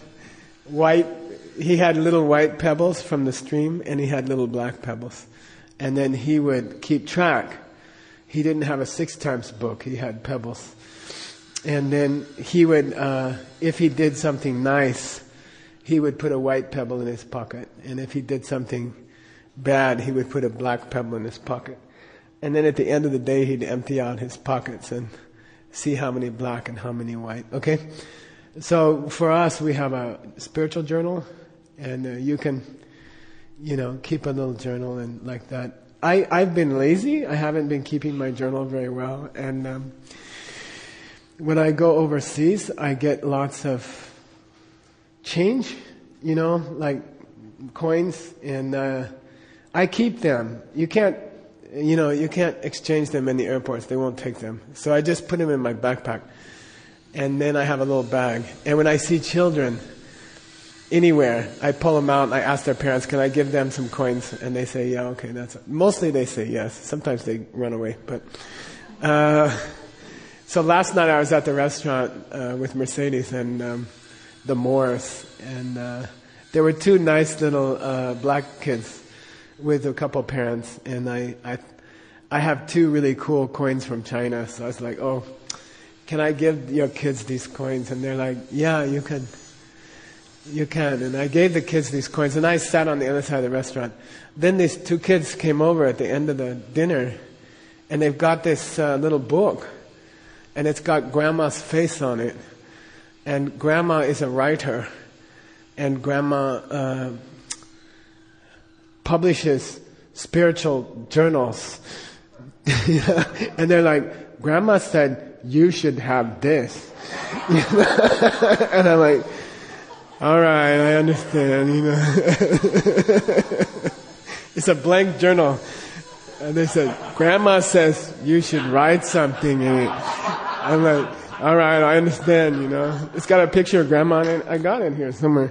He had little white pebbles from the stream, and he had little black pebbles. And then he would keep track. He didn't have a 6 times book. He had pebbles. And then he would, if he did something nice, he would put a white pebble in his pocket. And if he did something bad, he would put a black pebble in his pocket. And then at the end of the day, he'd empty out his pockets and see how many black and how many white. Okay? So for us, we have a spiritual journal, and you can, keep a little journal and like that. I've been lazy. I haven't been keeping my journal very well. And when I go overseas, I get lots of change, like coins, and I keep them. You can't exchange them in the airports. They won't take them. So I just put them in my backpack. And then I have a little bag. And when I see children anywhere, I pull them out and I ask their parents, can I give them some coins? And they say, yeah, okay, mostly they say yes. Sometimes they run away. But so last night I was at the restaurant with Mercedes and the Moors. And there were 2 nice little black kids with a couple parents. And I have 2 really cool coins from China. So I was like, oh, can I give your kids these coins? And they're like, yeah, you can. You can. And I gave the kids these coins, and I sat on the other side of the restaurant. Then these 2 kids came over at the end of the dinner, and they've got this little book, and it's got Grandma's face on it. And Grandma is a writer, and Grandma publishes spiritual journals. And they're like, Grandma said, you should have this. And I'm like, all right, I understand, It's a blank journal. And they said, Grandma says you should write something in it. I'm like, all right, I understand, It's got a picture of Grandma in it. I got it here somewhere.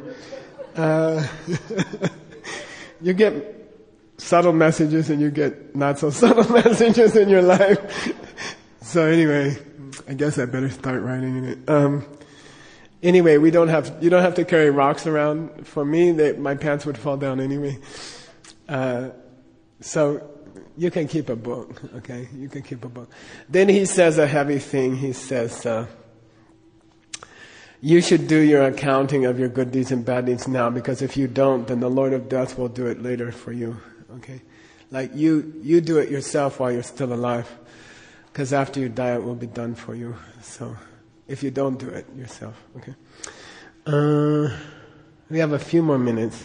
You get subtle messages and you get not so subtle messages in your life. So anyway, I guess I better start writing in it. Anyway, you don't have to carry rocks around. For me, my pants would fall down anyway. So you can keep a book, okay? You can keep a book. Then he says a heavy thing. He says, you should do your accounting of your good deeds and bad deeds now, because if you don't, then the Lord of Death will do it later for you, okay? Like you do it yourself while you're still alive, because after you die, it will be done for you. So if you don't do it yourself, okay? We have a few more minutes.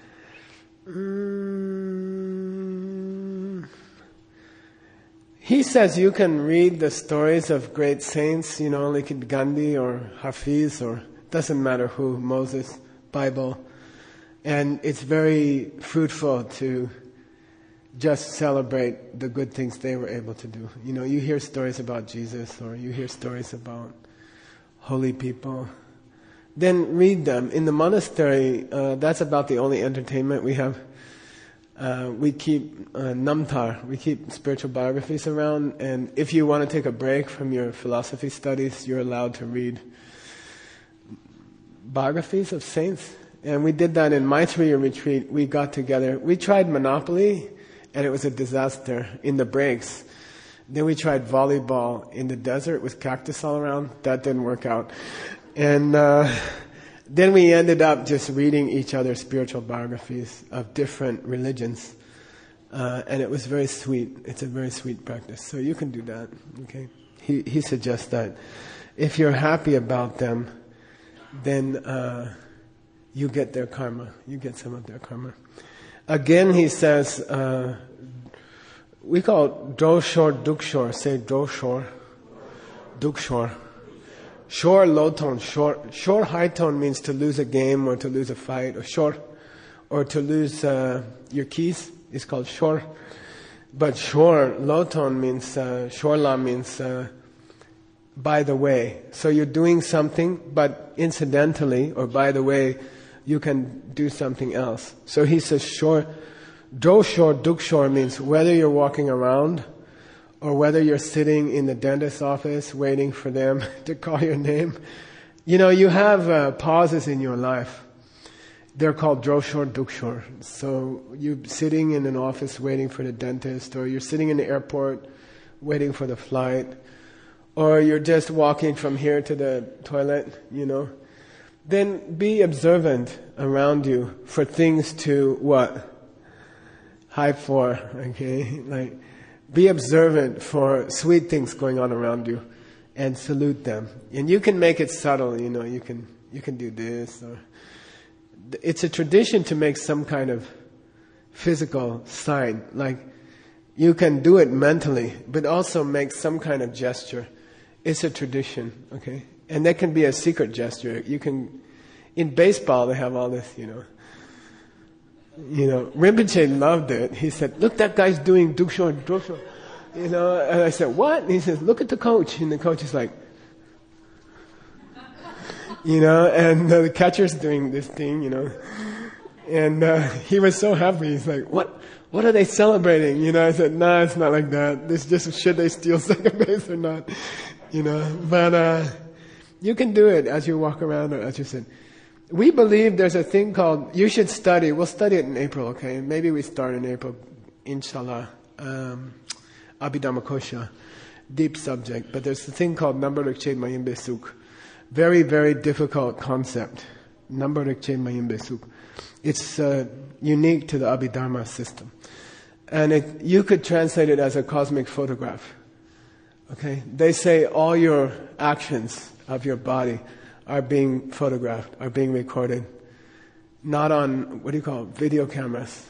He says you can read the stories of great saints, like Gandhi or Hafiz, or doesn't matter who, Moses, Bible, and it's very fruitful to just celebrate the good things they were able to do. You hear stories about Jesus, or you hear stories about holy people. Then read them. In the monastery, that's about the only entertainment we have. We keep namtar, we keep spiritual biographies around, and if you want to take a break from your philosophy studies, you're allowed to read biographies of saints. And we did that in Maitreya retreat. We got together. We tried Monopoly, and it was a disaster in the breaks. Then we tried volleyball in the desert with cactus all around. That didn't work out. And then we ended up just reading each other's spiritual biographies of different religions. And it was very sweet. It's a very sweet practice. So you can do that. Okay. He suggests that if you're happy about them, then you get their karma. You get some of their karma. Again, he says, we call it doshor, dukshor. Say doshor, dukshor. Shor, low tone. Shor, high tone means to lose a game or to lose a fight. Or shor, or to lose your keys is called shor. But shor, low tone means, shorla means by the way. So you're doing something, but incidentally, or by the way, you can do something else. So he says shor, doshor, dukshor means whether you're walking around or whether you're sitting in the dentist's office waiting for them to call your name. You have pauses in your life. They're called droshor, dukshor. So you're sitting in an office waiting for the dentist, or you're sitting in the airport waiting for the flight, or you're just walking from here to the toilet, then be observant around you for things to what? Hype for, okay? Like, be observant for sweet things going on around you and salute them. And you can make it subtle, you can do this, or it's a tradition to make some kind of physical sign. Like, you can do it mentally, but also make some kind of gesture. It's a tradition, okay? And that can be a secret gesture. In baseball they have all this, Rinpoche loved it. He said, look, that guy's doing dukshor, drosho. And I said, what? And he says, look at the coach. And the coach is like, and the catcher's doing this thing, And he was so happy. He's like, what are they celebrating? I said, no, it's not like that. It's just, should they steal second base or not? But you can do it as you walk around, or as you said. We believe there's a thing called, you should study. We'll study it in April, okay? Maybe we start in April, inshallah. Abhidhamma Kosha, deep subject. But there's a thing called Nambarikche Mayimbe Suk. Very, very difficult concept. Nambarikche Mayimbe Suk. It's unique to the Abhidharma system. And you could translate it as a cosmic photograph. Okay? They say all your actions of your body are being photographed, are being recorded. Not on, video cameras.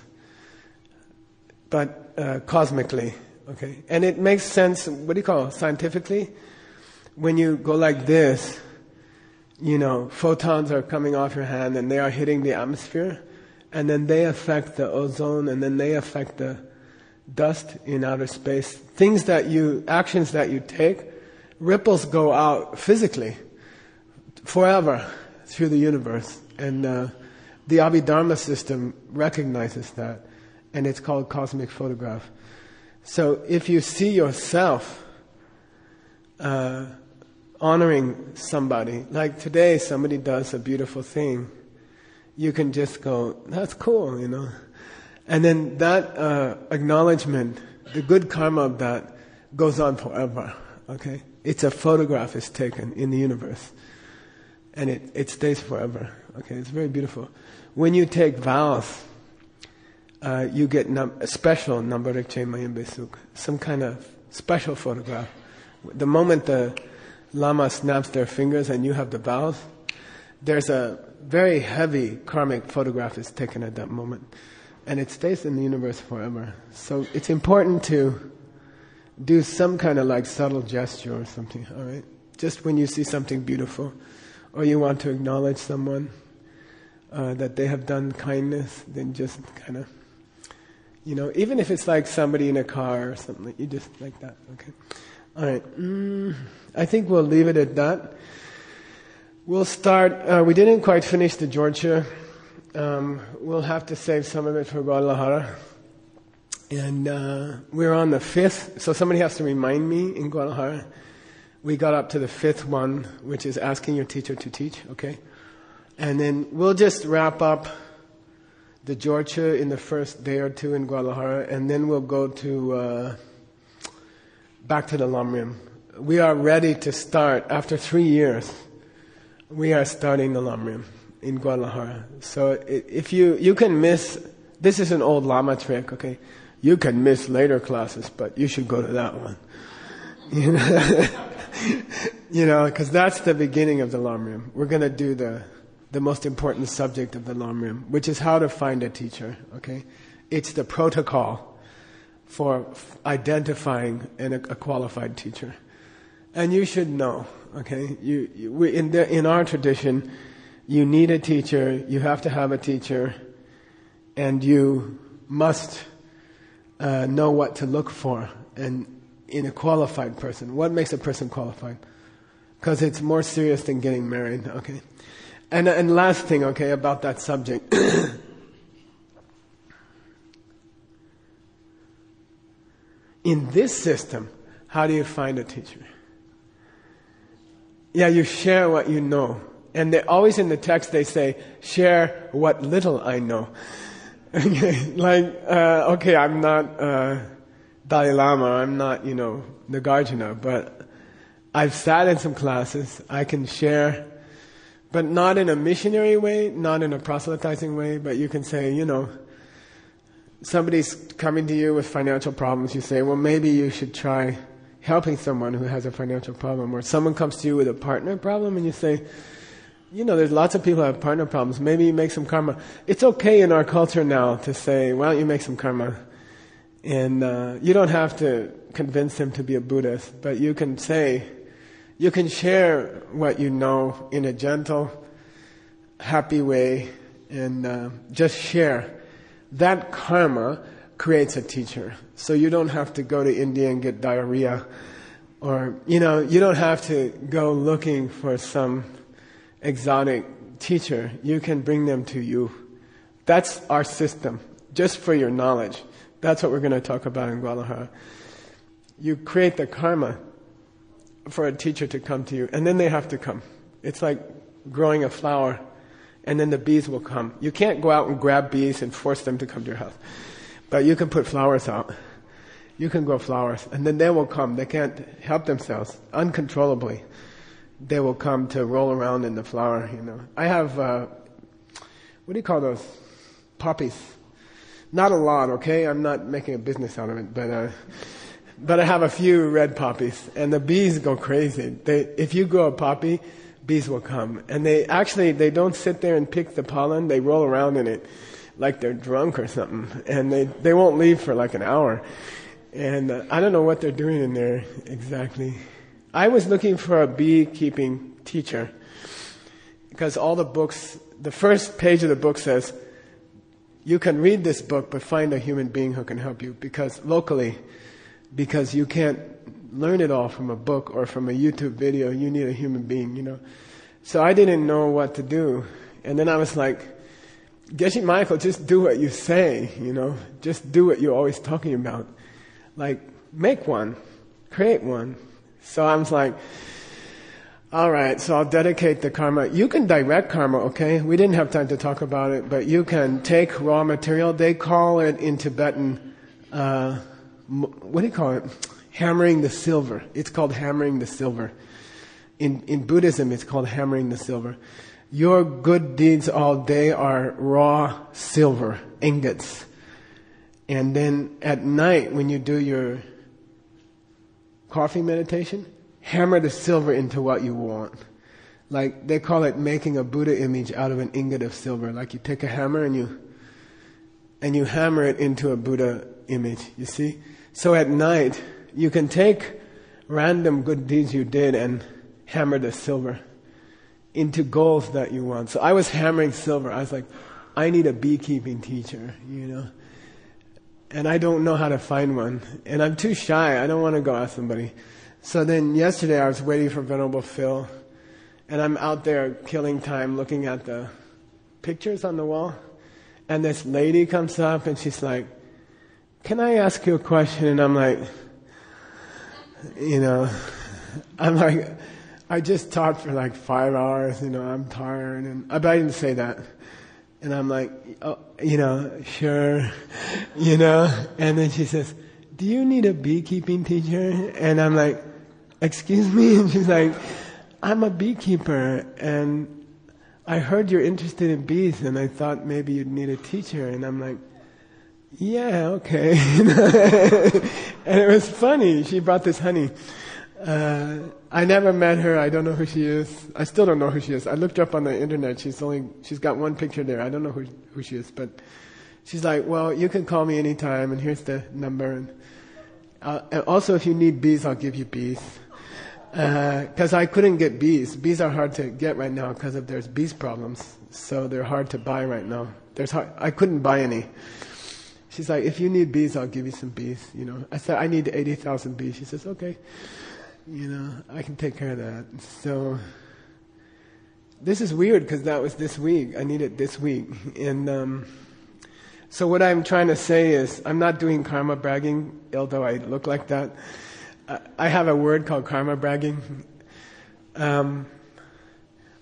But cosmically. Okay? And it makes sense, scientifically? When you go like this, photons are coming off your hand and they are hitting the atmosphere, and then they affect the ozone, and then they affect the dust in outer space. Actions that you take, ripples go out physically, forever, through the universe. And the Abhidharma system recognizes that, and it's called cosmic photograph. So if you see yourself honoring somebody, like today somebody does a beautiful thing, you can just go, that's cool, And then that acknowledgement, the good karma of that goes on forever, okay? It's a photograph is taken in the universe. And it stays forever, okay? It's very beautiful. When you take vows, you get a special Nambarikche Mayimbe Suk, some kind of special photograph. The moment the Lama snaps their fingers and you have the vows, there's a very heavy karmic photograph is taken at that moment. And it stays in the universe forever. So it's important to do some kind of subtle gesture or something, alright? Just when you see something beautiful, or you want to acknowledge someone, that they have done kindness, then just kind of, even if it's like somebody in a car or something, you just like that, okay? Alright, I think we'll leave it at that. We'll start, we didn't quite finish the Georgia. We'll have to save some of it for Guadalajara. And we're on the 5th, so somebody has to remind me in Guadalajara. We got up to the 5th one, which is asking your teacher to teach, okay? And then we'll just wrap up the Georgia in the first day or two in Guadalajara, and then we'll go to back to the Lamrim. We are ready to start after 3 years. We are starting the Lamrim in Guadalajara. So if you can miss, this is an old Lama trick, okay? You can miss later classes, but you should go to that one. Because that's the beginning of the Lamrim. We're going to do the most important subject of the Lamrim, which is how to find a teacher, okay? It's the protocol for identifying a qualified teacher. And you should know, okay? In our tradition, you need a teacher, you have to have a teacher, and you must know what to look for in a qualified person. What makes a person qualified? Because it's more serious than getting married, okay? And last thing, okay, about that subject. In this system, how do you find a teacher? Yeah, you share what you know. And they always in the text they say, share what little I know. Okay, I'm not Dalai Lama, I'm not, Nagarjuna, but I've sat in some classes, I can share, but not in a missionary way, not in a proselytizing way, but you can say, somebody's coming to you with financial problems, you say, well, maybe you should try helping someone who has a financial problem. Or someone comes to you with a partner problem and you say, there's lots of people who have partner problems, maybe you make some karma. It's okay in our culture now to say, why don't you make some karma? And you don't have to convince him to be a Buddhist, but you can share what you know in a gentle, happy way, and just share. That karma creates a teacher. So you don't have to go to India and get diarrhea, or, you don't have to go looking for some exotic teacher. You can bring them to you. That's our system, just for your knowledge. That's what we're going to talk about in Guadalajara. You create the karma for a teacher to come to you, and then they have to come. It's like growing a flower, and then the bees will come. You can't go out and grab bees and force them to come to your house. But you can put flowers out. You can grow flowers, and then they will come. They can't help themselves, uncontrollably. They will come to roll around in the flower, I have, what do you call those? Poppies. Not a lot, okay? I'm not making a business out of it, but I have a few red poppies, and the bees go crazy. If you grow a poppy, bees will come. And they don't sit there and pick the pollen, they roll around in it like they're drunk or something. And they won't leave for like an hour. And I don't know what they're doing in there exactly. I was looking for a beekeeping teacher because all the books, the first page of the book says, you can read this book, but find a human being who can help you because you can't learn it all from a book or from a YouTube video. You need a human being, So I didn't know what to do. And then I was like, Geshe Michael, just do what you say, Just do what you're always talking about. Like, make one. Create one. So I was like, all right, so I'll dedicate the karma. You can direct karma, okay? We didn't have time to talk about it, but you can take raw material. They call it in Tibetan, what do you call it? Hammering the silver. It's called hammering the silver. In Buddhism, it's called hammering the silver. Your good deeds all day are raw silver, ingots. And then at night, when you do your coffee meditation, hammer the silver into what you want. Like, they call it making a Buddha image out of an ingot of silver. Like, you take a hammer and you hammer it into a Buddha image, you see? So at night, you can take random good deeds you did and hammer the silver into goals that you want. So I was hammering silver. I was like, I need a beekeeping teacher, And I don't know how to find one. And I'm too shy. I don't want to go ask somebody. So then yesterday I was waiting for Venerable Phil. And I'm out there killing time looking at the pictures on the wall. And this lady comes up and she's like, can I ask you a question? And I'm like, I just talked for like 5 hours, I'm tired. But I didn't say that. And I'm like, oh, sure, And then she says, do you need a beekeeping teacher? And I'm like, excuse me? And she's like, I'm a beekeeper, and I heard you're interested in bees, and I thought maybe you'd need a teacher. And I'm like, yeah, okay. And it was funny. She brought this honey. I never met her. I don't know who she is. I still don't know who she is. I looked her up on the internet. She's got one picture there. I don't know who she is, but she's like, well, you can call me anytime, and here's the number. And also, if you need bees, I'll give you bees. Because I couldn't get bees. Bees are hard to get right now because there's bees problems. So they're hard to buy right now. I couldn't buy any. She's like, if you need bees, I'll give you some bees. I said, I need 80,000 bees. She says, okay. I can take care of that. So this is weird because that was this week. I need it this week. And so what I'm trying to say is, I'm not doing karma bragging, although I look like that. I have a word called karma bragging.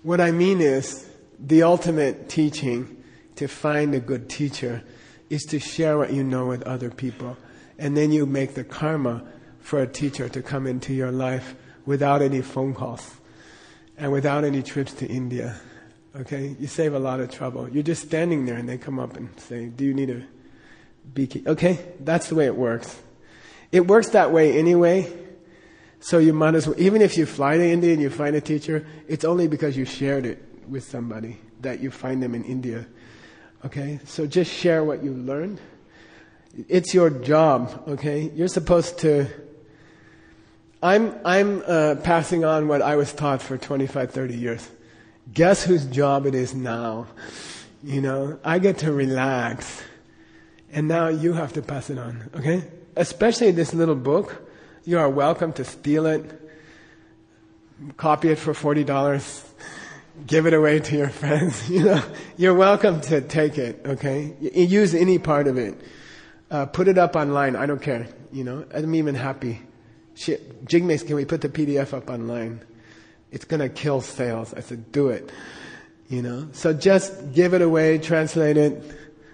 What I mean is, the ultimate teaching, to find a good teacher, is to share what you know with other people. And then you make the karma for a teacher to come into your life without any phone calls and without any trips to India. Okay? You save a lot of trouble. You're just standing there and they come up and say, do you need a beekeeper? Okay? That's the way it works. It works that way anyway. So you might as well, even if you fly to India and you find a teacher, it's only because you shared it with somebody that you find them in India. Okay? So just share what you learned. It's your job, okay? You're supposed to... I'm passing on what I was taught for 25, 30 years. Guess whose job it is now? You know, I get to relax. And now you have to pass it on, okay? Especially this little book. You are welcome to steal it, copy it for $40, give it away to your friends, you know. You're welcome to take it, okay? Use any part of it. Put it up online, I don't care, you know. I'm even happy. Shit, Jigme, can we put the PDF up online? It's gonna kill sales. I said, do it, you know. So just give it away, translate it.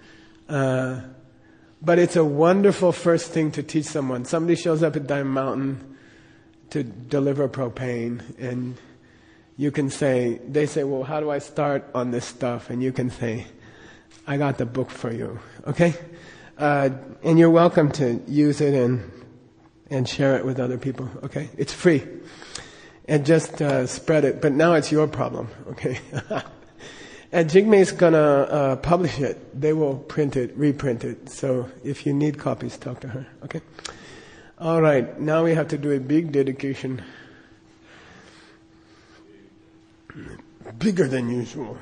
But it's a wonderful first thing to teach someone. Somebody shows up at Diamond Mountain to deliver propane, and you can say, they say, well, how do I start on this stuff? And you can say, I got the book for you, okay? And you're welcome to use it and share it with other people, okay? It's free. And just spread it. But now it's your problem, okay? And Jigme's gonna publish it. They will print it, reprint it. So if you need copies, talk to her, okay? All right, now we have to do a big dedication. Bigger than usual.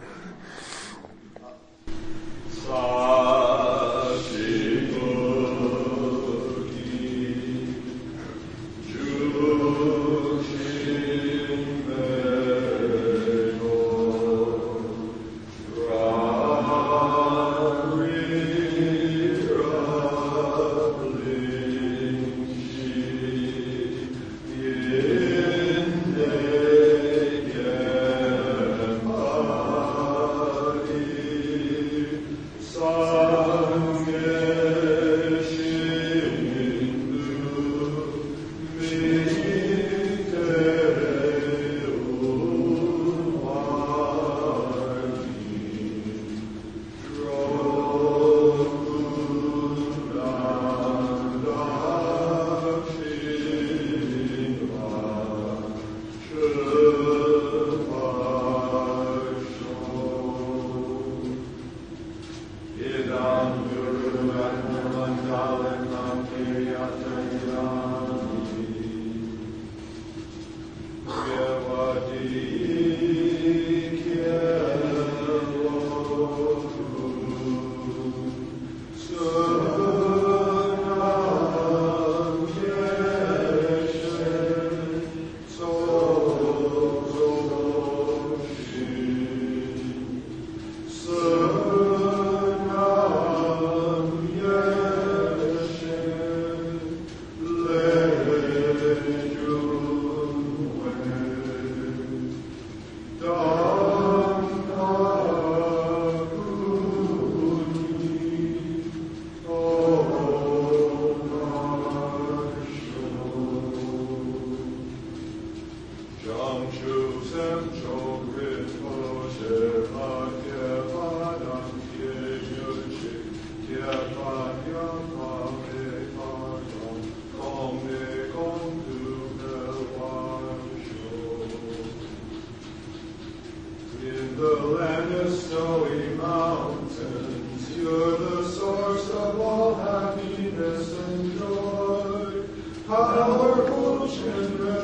Powerful children.